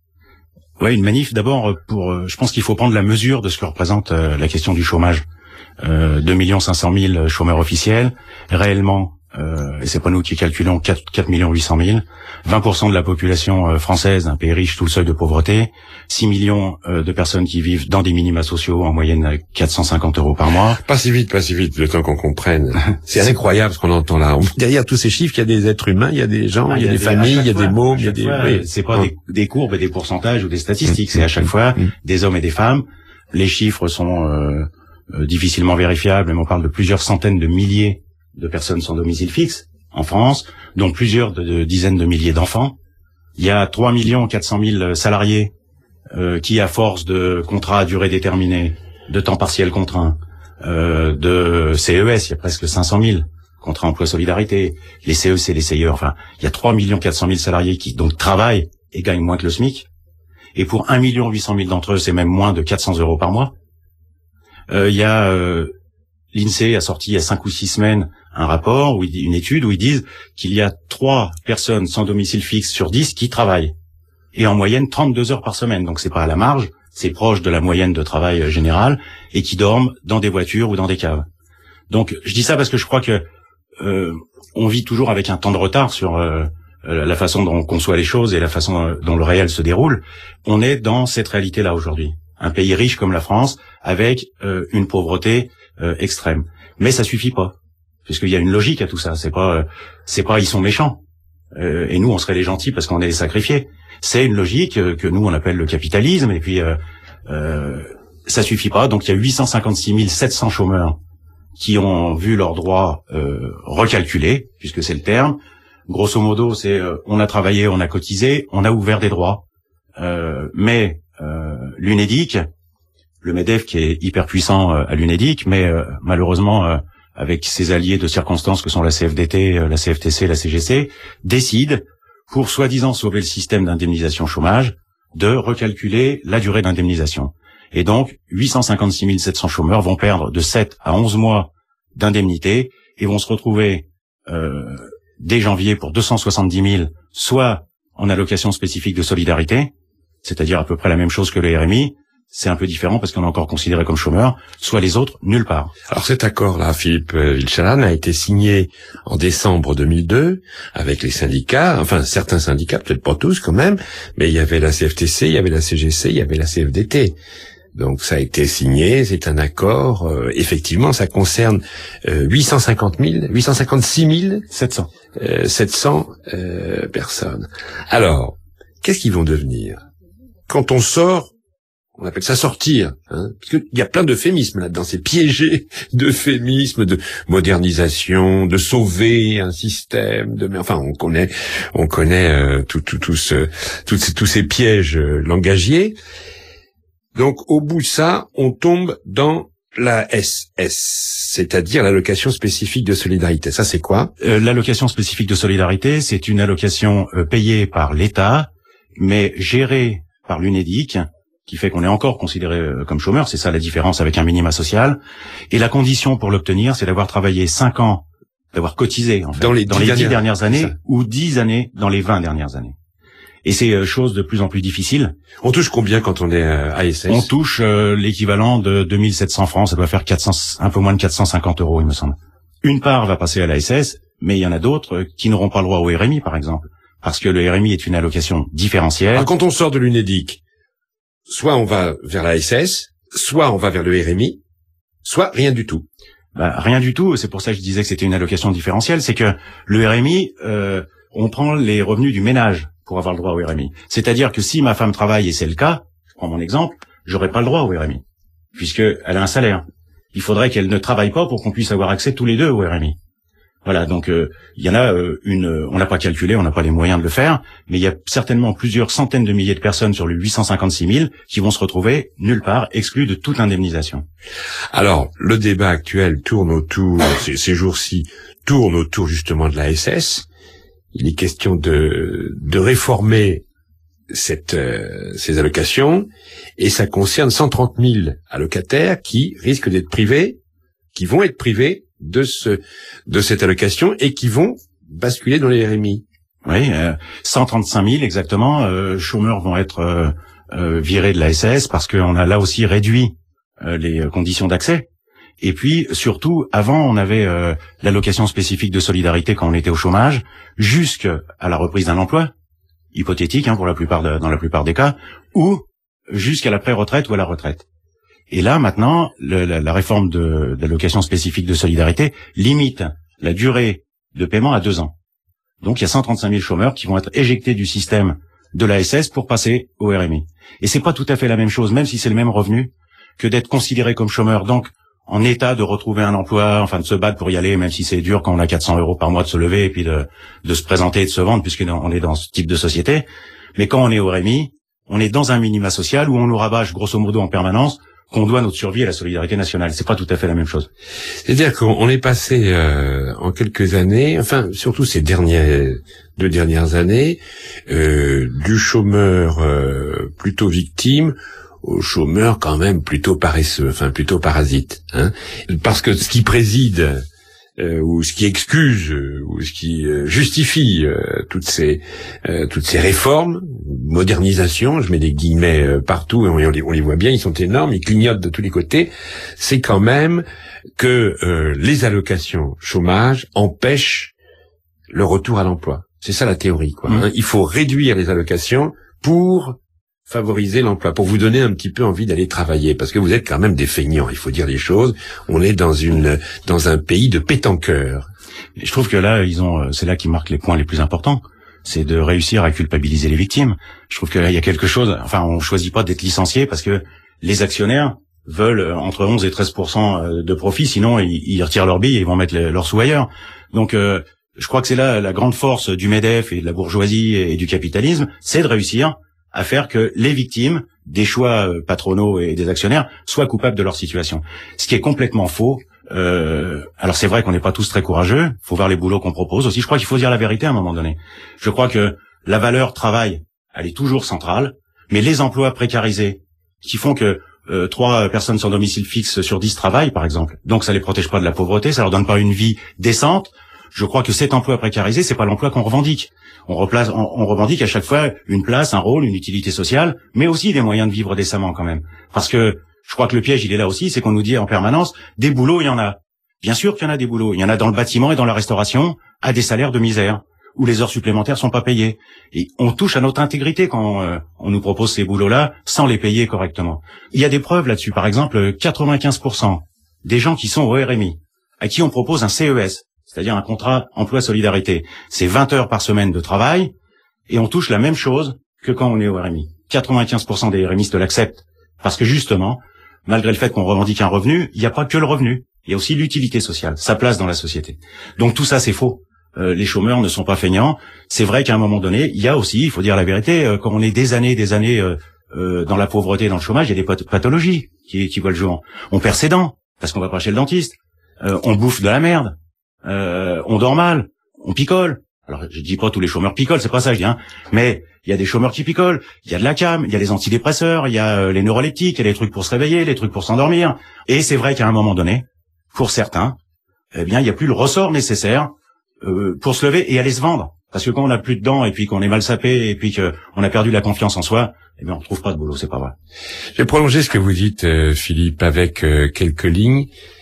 Oui, une manif d'abord pour, euh, je pense qu'il faut prendre la mesure de ce que représente euh, la question du chômage. Euh, deux millions cinq cent mille chômeurs officiels, réellement, euh, et c'est pas nous qui calculons, quatre millions huit cent mille, vingt pour cent de la population euh, française, un pays riche sous le seuil de pauvreté, six millions euh, de personnes qui vivent dans des minima sociaux, en moyenne à quatre cent cinquante euros par mois. Pas si vite, pas si vite, le temps qu'on comprenne. C'est incroyable ce qu'on entend là. Derrière tous ces chiffres, il y a des êtres humains, il y a des gens, ah, il y a, y a des, des familles, il y a des mômes, il y a des... Oui. C'est pas des, des courbes et des pourcentages ou des statistiques, mmh, c'est à chaque mmh, fois mmh. des hommes et des femmes. Les chiffres sont euh, euh, difficilement vérifiables, mais on parle de plusieurs centaines de milliers de personnes sans domicile fixe en France, dont plusieurs de, de dizaines de milliers d'enfants. Il y a trois millions quatre cent mille salariés euh, qui, à force de contrats à durée déterminée, de temps partiel contraint, euh, de C E S, il y a presque cinq cent mille contrats emploi solidarité, les C E C, les C I E, enfin, il y a trois millions quatre cent mille salariés qui donc travaillent et gagnent moins que le SMIC. Et pour un million huit cent mille d'entre eux, c'est même moins de quatre cents euros par mois. Euh, il y a euh, l'INSEE a sorti il y a cinq ou six semaines un rapport, où il, une étude où ils disent qu'il y a trois personnes sans domicile fixe sur dix qui travaillent. Et en moyenne trente-deux heures par semaine. Donc c'est pas à la marge, c'est proche de la moyenne de travail générale, et qui dorment dans des voitures ou dans des caves. Donc je dis ça parce que je crois que euh, on vit toujours avec un temps de retard sur euh, la façon dont on conçoit les choses et la façon dont le réel se déroule. On est dans cette réalité-là aujourd'hui. Un pays riche comme la France, avec euh, une pauvreté euh, extrême. Mais ça suffit pas, puisqu'il y a une logique à tout ça. C'est pas, euh, c'est pas ils sont méchants euh, et nous on serait les gentils parce qu'on est les sacrifiés. C'est une logique euh, que nous on appelle le capitalisme. Et puis euh, euh, ça suffit pas. Donc il y a huit cent cinquante-six mille sept cents chômeurs qui ont vu leurs droits euh, recalculés, puisque c'est le terme. Grosso modo, c'est euh, on a travaillé, on a cotisé, on a ouvert des droits, euh, mais Euh, l'UNEDIC, le MEDEF qui est hyper puissant euh, à l'UNEDIC, mais euh, malheureusement euh, avec ses alliés de circonstances que sont la C F D T, euh, la C F T C, la C G C, décide, pour soi-disant sauver le système d'indemnisation chômage, de recalculer la durée d'indemnisation. Et donc, huit cent cinquante-six mille sept cents chômeurs vont perdre de sept à onze mois d'indemnité et vont se retrouver euh, dès janvier pour deux cent soixante-dix mille, soit en allocation spécifique de solidarité, c'est-à-dire à peu près la même chose que le R M I. C'est un peu différent parce qu'on est encore considéré comme chômeur, soit les autres, nulle part. Alors cet accord-là, Philippe Vilchalan, a été signé en décembre deux mille deux avec les syndicats, enfin certains syndicats, peut-être pas tous quand même, mais il y avait la C F T C, il y avait la C G C, il y avait la C F D T. Donc ça a été signé, c'est un accord, euh, effectivement ça concerne euh, huit cent cinquante mille, huit cent cinquante-six mille sept cents, euh, sept cents euh, personnes. Alors, qu'est-ce qu'ils vont devenir quand on sort? On appelle ça sortir, hein, parce qu'il y a plein d'euphémismes là-dedans, c'est piégé d'euphémismes, de modernisation, de sauver un système, de, mais enfin on connaît, on connaît euh, tout, tout, tout ce, tout ces, tous ces pièges euh, langagiers. Donc au bout de ça, on tombe dans la S S, c'est-à-dire l'allocation spécifique de solidarité. Ça c'est quoi? euh, L'allocation spécifique de solidarité, c'est une allocation euh, payée par l'État, mais gérée par l'UNEDIC, qui fait qu'on est encore considéré comme chômeur, c'est ça la différence avec un minima social. Et la condition pour l'obtenir, c'est d'avoir travaillé cinq ans, d'avoir cotisé en fait, dans les dans dix les dernières, dix dernières années, ça. ou dix années dans les vingt dernières années. Et c'est euh, chose de plus en plus difficile. On touche combien quand on est euh, A S S? On touche euh, l'équivalent de deux mille sept cents francs, ça doit faire quatre cents, un peu moins de quatre cent cinquante euros, il me semble. Une part va passer à l'A S S, mais il y en a d'autres qui n'auront pas le droit au R M I, par exemple, parce que le R M I est une allocation différentielle. Alors quand on sort de l'UNEDIC, soit on va vers la S S, soit on va vers le R M I, soit rien du tout. Bah, rien du tout, c'est pour ça que je disais que c'était une allocation différentielle, c'est que le R M I, euh, on prend les revenus du ménage pour avoir le droit au R M I. C'est-à-dire que si ma femme travaille, et c'est le cas, je prends mon exemple, j'aurai pas le droit au R M I, puisqu'elle a un salaire. Il faudrait qu'elle ne travaille pas pour qu'on puisse avoir accès tous les deux au R M I. Voilà, donc euh, il y en a euh, une, euh, on n'a pas calculé, on n'a pas les moyens de le faire, mais il y a certainement plusieurs centaines de milliers de personnes sur les huit cent cinquante-six mille qui vont se retrouver nulle part, exclus de toute indemnisation. Alors, le débat actuel tourne autour, ces, ces jours-ci, tourne autour justement de la S S. Il est question de, de réformer cette, euh, ces allocations, et ça concerne cent trente mille allocataires qui risquent d'être privés, qui vont être privés de ce de cette allocation et qui vont basculer dans les R M I. Oui, euh, cent trente-cinq mille exactement, euh, chômeurs vont être euh, euh, virés de la S S parce qu'on a là aussi réduit euh, les conditions d'accès. Et puis surtout, avant on avait euh, l'allocation spécifique de solidarité quand on était au chômage, jusqu'à la reprise d'un emploi, hypothétique hein, pour la plupart de, dans la plupart des cas, ou jusqu'à la pré-retraite ou à la retraite. Et là, maintenant, le, la, la réforme de, de l'allocation spécifique de solidarité limite la durée de paiement à deux ans. Donc, il y a cent trente-cinq mille chômeurs qui vont être éjectés du système de l'A S S pour passer au R M I. Et c'est pas tout à fait la même chose, même si c'est le même revenu, que d'être considéré comme chômeur, donc en état de retrouver un emploi, enfin de se battre pour y aller, même si c'est dur quand on a quatre cents euros par mois de se lever et puis de, de se présenter et de se vendre, puisqu'on est dans ce type de société. Mais quand on est au R M I, on est dans un minima social où on nous rabâche grosso modo en permanence qu'on doit notre survie à la solidarité nationale. C'est pas tout à fait la même chose. C'est-à-dire qu'on est passé euh, en quelques années, enfin surtout ces dernières deux dernières années, euh, du chômeur euh, plutôt victime au chômeur quand même plutôt paresseux, enfin plutôt parasite, hein, parce que ce qui préside euh, ou ce qui excuse euh, ou ce qui euh, justifie euh, toutes ces euh, toutes ces réformes, modernisation, je mets des guillemets euh, partout et on, on, les, on les voit bien, ils sont énormes, ils clignotent de tous les côtés, c'est quand même que euh, les allocations chômage empêchent le retour à l'emploi. C'est ça la théorie, quoi. Mmh. Hein. Il faut réduire les allocations pour favoriser l'emploi, pour vous donner un petit peu envie d'aller travailler, parce que vous êtes quand même des feignants, il faut dire les choses. On est dans une dans un pays de pétanqueurs. Je trouve que là, ils ont, c'est là qu'ils marquent les points les plus importants. C'est de réussir à culpabiliser les victimes. Je trouve que là, il y a quelque chose. Enfin, on choisit pas d'être licencié parce que les actionnaires veulent entre onze et treize pour cent de profit, sinon ils, ils retirent leurs billes et ils vont mettre leurs sous ailleurs. Donc, euh, je crois que c'est là la grande force du MEDEF et de la bourgeoisie et du capitalisme, c'est de réussir à faire que les victimes des choix patronaux et des actionnaires soient coupables de leur situation. Ce qui est complètement faux. Euh, alors c'est vrai qu'on n'est pas tous très courageux. Faut voir les boulots qu'on propose aussi. Je crois qu'il faut dire la vérité à un moment donné. Je crois que la valeur travail, elle est toujours centrale, mais les emplois précarisés qui font que euh, trois personnes sans domicile fixe sur dix travaillent, par exemple, donc ça les protège pas de la pauvreté, ça leur donne pas une vie décente. je crois que cet emploi précarisé, c'est pas l'emploi qu'on revendique. On, replace, on, on revendique à chaque fois une place, un rôle, une utilité sociale, mais aussi des moyens de vivre décemment quand même. Parce que je crois que le piège, il est là aussi, c'est qu'on nous dit en permanence, des boulots, il y en a. Bien sûr qu'il y en a des boulots. Il y en a dans le bâtiment et dans la restauration, à des salaires de misère, où les heures supplémentaires sont pas payées. Et on touche à notre intégrité quand euh, on nous propose ces boulots-là, sans les payer correctement. Il y a des preuves là-dessus. Par exemple, quatre-vingt-quinze pour cent des gens qui sont au R M I, à qui on propose un C E S, c'est-à-dire un contrat emploi-solidarité, c'est vingt heures par semaine de travail, et on touche la même chose que quand on est au R M I. quatre-vingt-quinze pour cent des RMistes l'acceptent. Parce que justement, malgré le fait qu'on revendique un revenu, il n'y a pas que le revenu. Il y a aussi l'utilité sociale, sa place dans la société. Donc tout ça, c'est faux. Euh, les chômeurs ne sont pas feignants. C'est vrai qu'à un moment donné, il y a aussi, il faut dire la vérité, euh, quand on est des années, des années euh, euh, dans la pauvreté, dans le chômage, il y a des path- pathologies qui, qui voient le jour. On perd ses dents parce qu'on va pas chez le dentiste. Euh, on bouffe de la merde. Euh, on dort mal. On picole. Alors je dis pas tous les chômeurs picolent, c'est pas ça que je dis, hein. Mais il y a des chômeurs qui picolent. Il y a de la cam, il y a les antidépresseurs, il y a euh, les neuroleptiques, il y a les trucs pour se réveiller, les trucs pour s'endormir. Et c'est vrai qu'à un moment donné, pour certains, eh bien, il n'y a plus le ressort nécessaire euh, pour se lever et aller se vendre. Parce que quand on n'a plus de dents et puis qu'on est mal sapé et puis qu'on a perdu la confiance en soi, eh bien, on ne trouve pas de boulot, c'est pas vrai. Je vais prolonger ce que vous dites, euh, Philippe, avec euh, quelques lignes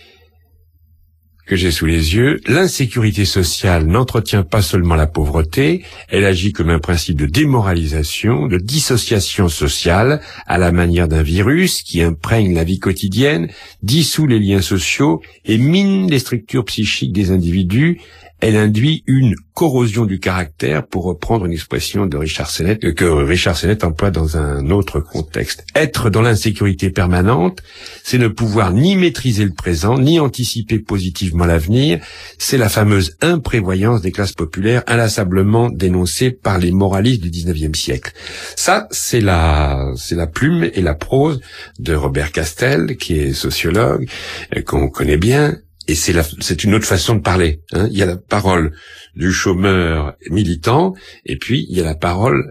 que j'ai sous les yeux. L'insécurité sociale n'entretient pas seulement la pauvreté, elle agit comme un principe de démoralisation, de dissociation sociale, à la manière d'un virus qui imprègne la vie quotidienne, dissout les liens sociaux et mine les structures psychiques des individus. Elle induit une corrosion du caractère, pour reprendre une expression de Richard Sennett, que Richard Sennett emploie dans un autre contexte. Être dans l'insécurité permanente, c'est ne pouvoir ni maîtriser le présent, ni anticiper positivement l'avenir. C'est la fameuse imprévoyance des classes populaires, inlassablement dénoncée par les moralistes du dix-neuvième siècle. Ça, c'est la, c'est la plume et la prose de Robert Castel, qui est sociologue, qu'on connaît bien. Et c'est la, c'est une autre façon de parler, hein. Il y a la parole du chômeur militant, et puis il y a la parole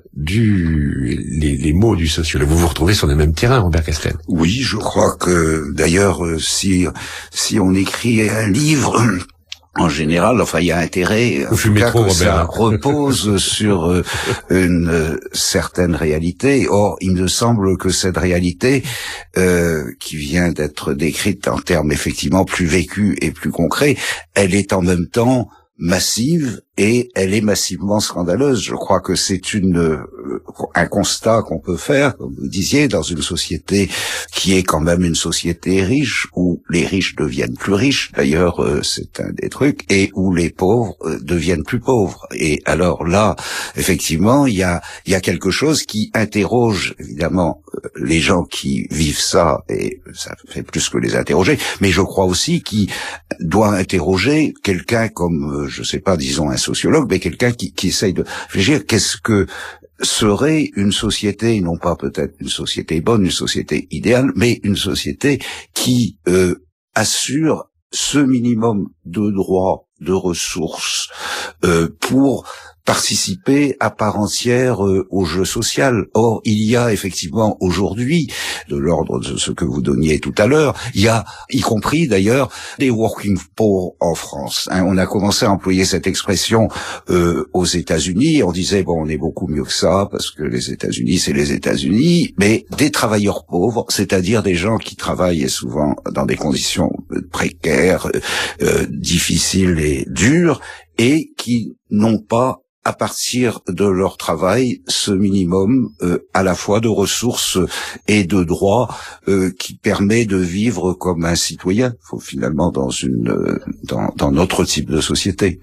du, les, les mots du sociologue. Vous vous retrouvez sur le même terrain, Robert Castel. Oui, je crois que, d'ailleurs, si, si on écrit un livre, en général, enfin, il y a intérêt, en tout cas, que ça repose sur euh, une euh, certaine réalité. Or, il me semble que cette réalité, euh, qui vient d'être décrite en termes effectivement plus vécus et plus concrets, elle est en même temps massive et elle est massivement scandaleuse. Je crois que c'est une euh, un constat qu'on peut faire, comme vous disiez, dans une société qui est quand même une société riche, où les riches deviennent plus riches, d'ailleurs euh, c'est un des trucs, et où les pauvres euh, deviennent plus pauvres. Et alors là, effectivement, il y a il y a quelque chose qui interroge évidemment euh, les gens qui vivent ça, et ça fait plus que les interroger, mais je crois aussi qu'il doit interroger quelqu'un comme, euh, je sais pas, disons un sociologue, mais quelqu'un qui, qui essaye de réfléchir, qu'est-ce que serait une société, non pas peut-être une société bonne, une société idéale, mais une société qui euh, assure ce minimum de droits, de ressources, euh, pour participer à part entière euh, au jeu social. Or, il y a effectivement aujourd'hui, de l'ordre de ce que vous donniez tout à l'heure, il y a, y compris d'ailleurs, des working poor en France. Hein, on a commencé à employer cette expression euh, aux États-Unis. On disait, bon, on est beaucoup mieux que ça, parce que les États-Unis, c'est les États-Unis, mais des travailleurs pauvres, c'est-à-dire des gens qui travaillent souvent dans des conditions précaires, euh, difficiles et dures, et qui n'ont pas, à partir de leur travail, ce minimum euh, à la fois de ressources et de droits euh, qui permet de vivre comme un citoyen, faut finalement dans une euh, dans, dans notre type de société.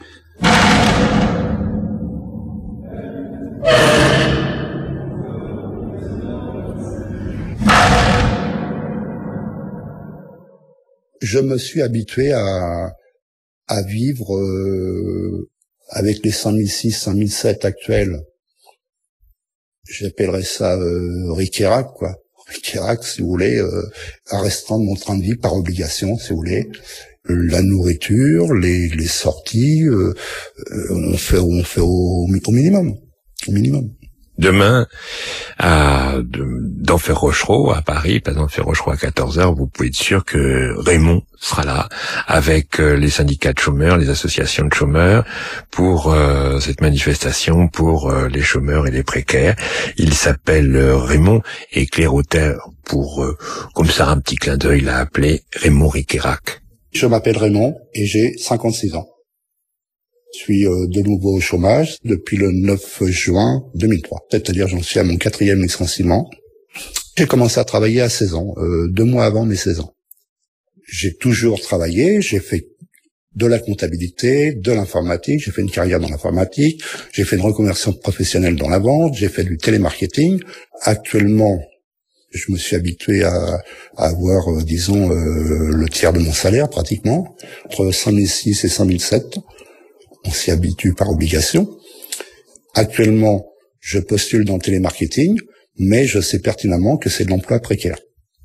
Je me suis habitué à à vivre euh, avec les cent mille six, cent mille sept actuels. J'appellerais ça euh, Ric-et-Rac, quoi. Ric-et-Rac, si vous voulez, euh, un restant de mon train de vie par obligation, si vous voulez. La nourriture, les, les sorties, euh, on fait, on fait au, au minimum, au minimum. Demain, à d'Enfer Rochereau, à Paris, pas d'Enfer Rochereau à quatorze heures, vous pouvez être sûr que Raymond sera là avec les syndicats de chômeurs, les associations de chômeurs pour euh, cette manifestation pour euh, les chômeurs et les précaires. Il s'appelle euh, Raymond et Cléroter, pour euh, comme ça un petit clin d'œil, l'a appelé Raymond Riquérac. Je m'appelle Raymond et j'ai cinquante-six ans. Je suis euh, de nouveau au chômage depuis le neuf juin deux mille trois. C'est-à-dire j'en suis à mon quatrième licenciement. J'ai commencé à travailler à seize ans, euh, deux mois avant mes seize ans. J'ai toujours travaillé, j'ai fait de la comptabilité, de l'informatique, j'ai fait une carrière dans l'informatique, j'ai fait une reconversion professionnelle dans la vente, j'ai fait du télémarketing. Actuellement, je me suis habitué à, à avoir, euh, disons, euh, le tiers de mon salaire pratiquement, entre cinq mille six et cinq mille sept. On s'y habitue par obligation. Actuellement, je postule dans le télémarketing, mais je sais pertinemment que c'est de l'emploi précaire.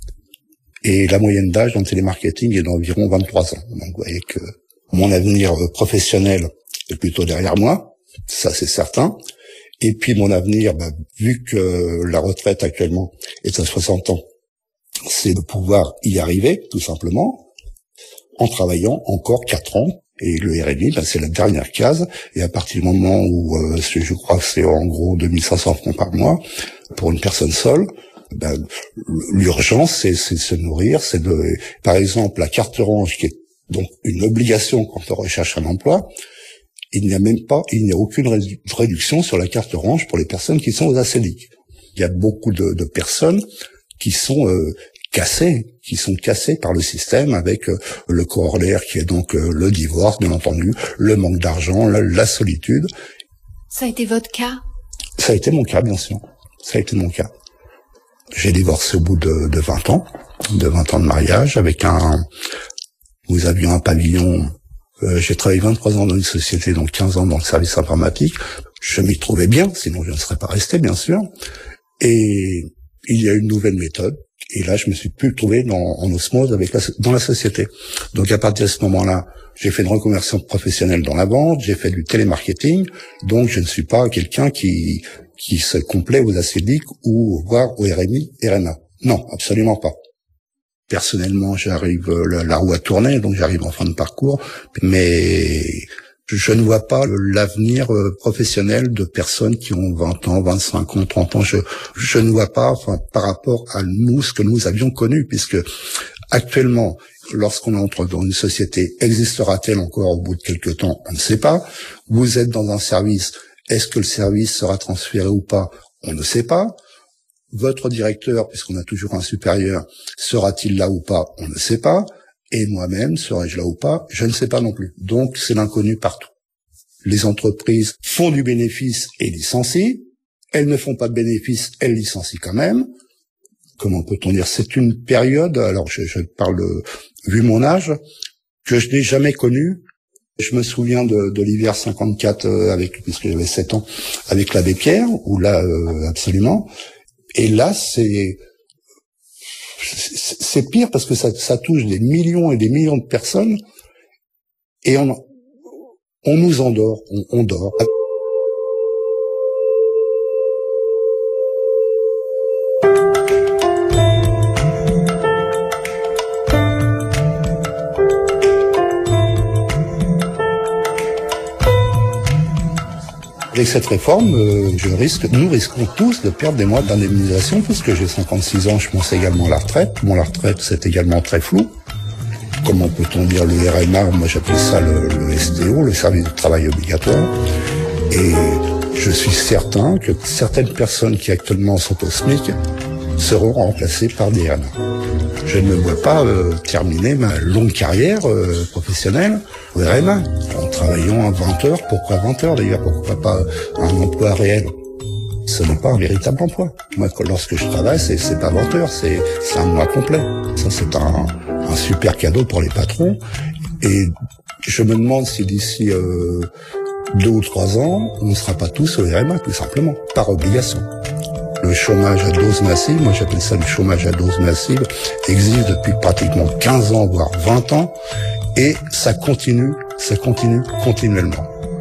Et la moyenne d'âge dans le télémarketing est d'environ vingt-trois ans. Donc vous voyez que mon avenir professionnel est plutôt derrière moi, ça c'est certain. Et puis mon avenir, bah, vu que la retraite actuellement est à soixante ans, c'est de pouvoir y arriver, tout simplement, en travaillant encore quatre ans. Et le R M I, ben, c'est la dernière case. Et à partir du moment où, euh, je crois que c'est en gros deux mille cinq cents francs par mois pour une personne seule, ben, l'urgence, c'est, c'est de se nourrir. C'est de, par exemple, la carte orange, qui est donc une obligation quand on recherche un emploi. Il n'y a même pas, il n'y a aucune réduction sur la carte orange pour les personnes qui sont aux acédiques. Il y a beaucoup de, de personnes qui sont euh, cassés, qui sont cassés par le système avec euh, le corollaire qui est donc euh, le divorce, bien entendu, le manque d'argent, la, la solitude. Ça a été votre cas? Ça a été mon cas, bien sûr. Ça a été mon cas. J'ai divorcé au bout de, de vingt ans, de vingt ans de mariage, avec un... Nous avions un pavillon... Euh, j'ai travaillé vingt-trois ans dans une société, donc quinze ans dans le service informatique. Je m'y trouvais bien, sinon je ne serais pas resté, bien sûr. Et il y a une nouvelle méthode. Et là, je me suis plus trouvé dans, en osmose avec la, dans la société. Donc, à partir de ce moment-là, j'ai fait une reconversion professionnelle dans la vente, j'ai fait du télémarketing. Donc, je ne suis pas quelqu'un qui qui se complaît aux acédiques ou voire au R M I, R N A. Non, absolument pas. Personnellement, j'arrive, la, la roue a tourné, donc j'arrive en fin de parcours. Mais je ne vois pas l'avenir professionnel de personnes qui ont vingt ans, vingt-cinq ans, trente ans. Je, je ne vois pas, enfin, par rapport à nous, ce que nous avions connu, puisque actuellement, lorsqu'on entre dans une société, existera-t-elle encore au bout de quelque temps? On ne sait pas. Vous êtes dans un service, est-ce que le service sera transféré ou pas? On ne sait pas. Votre directeur, puisqu'on a toujours un supérieur, sera-t-il là ou pas? On ne sait pas. Et moi-même, serais-je là ou pas? Je ne sais pas non plus. Donc, c'est l'inconnu partout. Les entreprises font du bénéfice et licencient. Elles ne font pas de bénéfice, elles licencient quand même. Comment peut-on dire? C'est une période, alors je, je parle, vu mon âge, que je n'ai jamais connue. Je me souviens de, de l'hiver cinquante-quatre, euh, avec, puisque j'avais sept ans, avec l'abbé Pierre, où là, euh, absolument. Et là, c'est... c'est pire parce que ça, ça touche des millions et des millions de personnes et on, on nous endort, on, on dort. Avec cette réforme, euh, je risque, nous risquons tous de perdre des mois d'indemnisation puisque j'ai cinquante-six ans, je pense également à la retraite. Bon, la retraite, c'est également très flou. Comment peut-on dire le R M A? Moi, j'appelle ça le, le S T O, le service de travail obligatoire. Et je suis certain que certaines personnes qui actuellement sont au SMIC seront remplacées par des R M A. Je ne me vois pas euh, terminer ma longue carrière euh, professionnelle au R M A, en travaillant à vingt heures. Pourquoi vingt heures d'ailleurs? Pourquoi pas un emploi réel? Ce n'est pas un véritable emploi. Moi, lorsque je travaille, c'est, c'est pas vingt heures, c'est, c'est un mois complet. Ça, c'est un, un super cadeau pour les patrons. Et je me demande si d'ici euh, deux ou trois ans, on ne sera pas tous au R M A, tout simplement, par obligation. Le chômage à dose massive, moi j'appelle ça le chômage à dose massive, existe depuis pratiquement quinze ans, voire vingt ans, et ça continue, ça continue continuellement.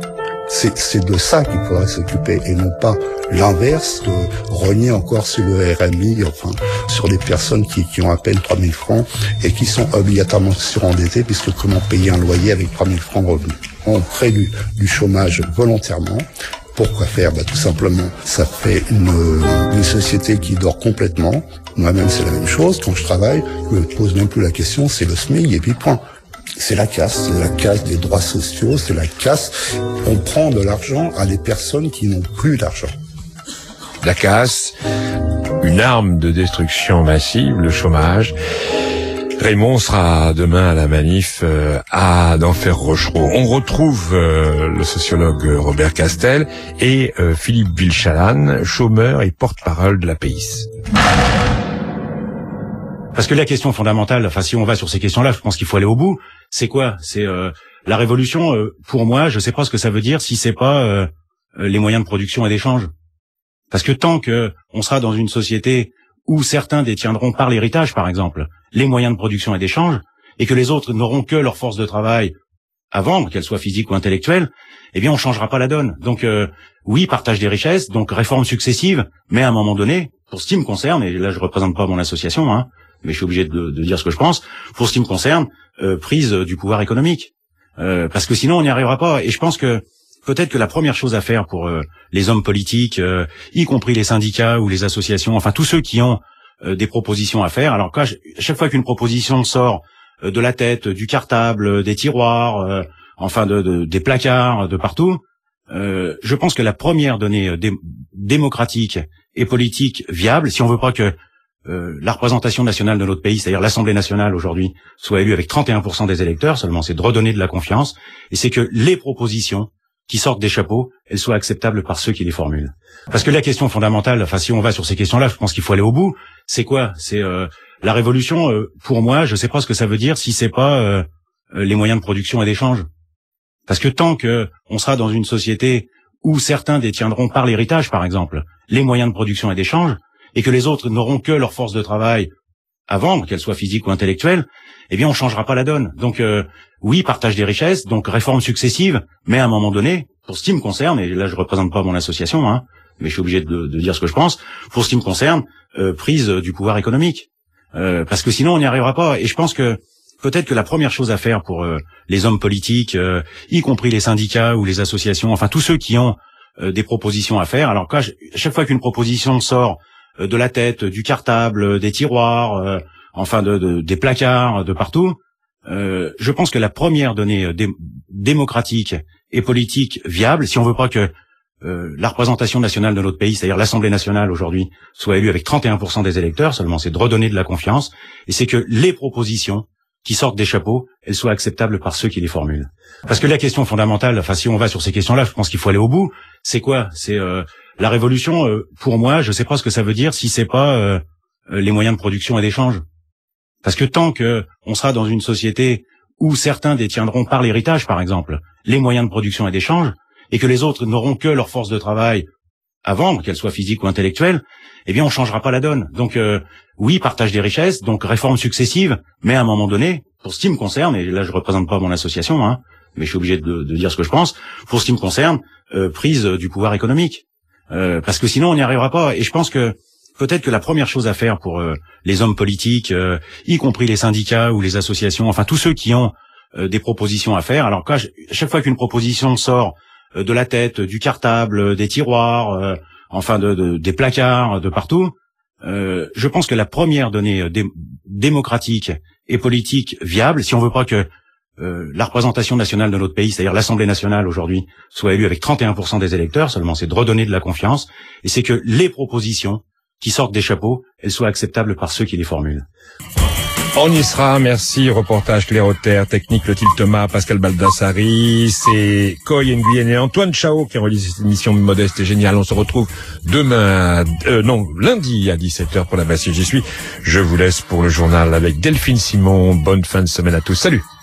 C'est, c'est de ça qu'il faudrait s'occuper et non pas l'inverse, de rogner encore sur le R M I, enfin, sur des personnes qui, qui ont à peine trois mille francs et qui sont obligatoirement surendettées puisque comment payer un loyer avec trois mille francs de revenus. On crée du, du chômage volontairement. Pourquoi faire? Bah, tout simplement, ça fait une, une société qui dort complètement. Moi-même, c'est la même chose. Quand je travaille, je me pose même plus la question, c'est le S M I C et puis point. C'est la casse, c'est la casse des droits sociaux, c'est la casse. On prend de l'argent à des personnes qui n'ont plus d'argent. La casse, une arme de destruction massive, le chômage. Raymond sera demain à la manif euh, à d'Enfer Rochereau. On retrouve euh, le sociologue Robert Castel et euh, Philippe Vilchalan, chômeur et porte-parole de l'A P I S. Parce que la question fondamentale, enfin si on va sur ces questions-là, je pense qu'il faut aller au bout. C'est quoi? C'est euh, la révolution. Euh, pour moi, je sais pas ce que ça veut dire si c'est pas euh, les moyens de production et d'échange. Parce que tant que on sera dans une société où certains détiendront par l'héritage, par exemple, les moyens de production et d'échange, et que les autres n'auront que leur force de travail à vendre, qu'elle soit physique ou intellectuelle, eh bien on changera pas la donne. Donc euh, oui, partage des richesses, donc réformes successives, mais à un moment donné, pour ce qui me concerne, et là je représente pas mon association, hein, mais je suis obligé de, de dire ce que je pense, pour ce qui me concerne, euh, prise du pouvoir économique. Euh, parce que sinon on n'y arrivera pas. Et je pense que peut-être que la première chose à faire pour euh, les hommes politiques, euh, y compris les syndicats ou les associations, enfin tous ceux qui ont euh, des propositions à faire, alors qu'à chaque fois qu'une proposition sort euh, de la tête, du cartable, des tiroirs, euh, enfin de, de, des placards, de partout, euh, je pense que la première donnée euh, dé démocratique et politique viable, si on veut pas que Euh, la représentation nationale de notre pays, c'est-à-dire l'Assemblée nationale aujourd'hui, soit élue avec trente et un pour cent des électeurs, seulement c'est de redonner de la confiance, et c'est que les propositions qui sortent des chapeaux, elles soient acceptables par ceux qui les formulent. Parce que la question fondamentale, enfin si on va sur ces questions-là, je pense qu'il faut aller au bout, c'est quoi? C'est euh, la révolution, euh, pour moi, je sais pas ce que ça veut dire si c'est pas euh, les moyens de production et d'échange. Parce que tant que on sera dans une société où certains détiendront par l'héritage, par exemple, les moyens de production et d'échange, et que les autres n'auront que leur force de travail à vendre, qu'elle soit physique ou intellectuelle, eh bien on changera pas la donne. Donc euh, oui, partage des richesses, donc réformes successives, mais à un moment donné, pour ce qui me concerne, et là je représente pas mon association, hein, mais je suis obligé de, de dire ce que je pense, pour ce qui me concerne, euh, prise du pouvoir économique. Euh, parce que sinon on n'y arrivera pas. Et je pense que peut-être que la première chose à faire pour euh, les hommes politiques, euh, y compris les syndicats ou les associations, enfin tous ceux qui ont euh, des propositions à faire, alors qu'à chaque fois qu'une proposition sort de la tête, du cartable, des tiroirs, euh, enfin de, de, des placards, de partout, euh, je pense que la première donnée dé démocratique et politique viable, si on veut pas que euh, la représentation nationale de notre pays, c'est-à-dire l'Assemblée nationale aujourd'hui, soit élue avec trente et un pour cent des électeurs, seulement c'est de redonner de la confiance, et c'est que les propositions qui sortent des chapeaux, elles soient acceptables par ceux qui les formulent. Parce que la question fondamentale, enfin si on va sur ces questions-là, je pense qu'il faut aller au bout, c'est quoi? C'est euh, la révolution, euh, pour moi, je sais pas ce que ça veut dire si c'est pas euh, les moyens de production et d'échange. Parce que tant que on sera dans une société où certains détiendront par l'héritage, par exemple, les moyens de production et d'échange, et que les autres n'auront que leur force de travail à vendre, qu'elle soit physique ou intellectuelle, eh bien on changera pas la donne. Donc euh, oui, partage des richesses, donc réformes successives, mais à un moment donné, pour ce qui me concerne, et là je représente pas mon association, hein, mais je suis obligé de, de dire ce que je pense, pour ce qui me concerne, euh, prise du pouvoir économique. Euh, parce que sinon on n'y arrivera pas. Et je pense que peut-être que la première chose à faire pour euh, les hommes politiques, euh, y compris les syndicats ou les associations, enfin tous ceux qui ont euh, des propositions à faire, alors qu'à chaque fois qu'une proposition sort euh, de la tête, du cartable, des tiroirs, euh, enfin de, de, des placards, de partout, euh, je pense que la première donnée dé démocratique et politique viable, si on veut pas que Euh, la représentation nationale de notre pays, c'est-à-dire l'Assemblée nationale aujourd'hui, soit élue avec trente et un pour cent des électeurs, seulement c'est de redonner de la confiance, et c'est que les propositions qui sortent des chapeaux, elles soient acceptables par ceux qui les formulent. On y sera, merci. Reportage Claire Auter, technique Clotilde Thomas, Pascal Baldassari, c'est Coy Nguyen et Antoine Chao qui ont réalisé cette émission modeste et géniale. On se retrouve demain, euh, non, lundi à dix-sept heures pour la Basse, j'y suis. Je vous laisse pour le journal avec Delphine Simon. Bonne fin de semaine à tous. Salut!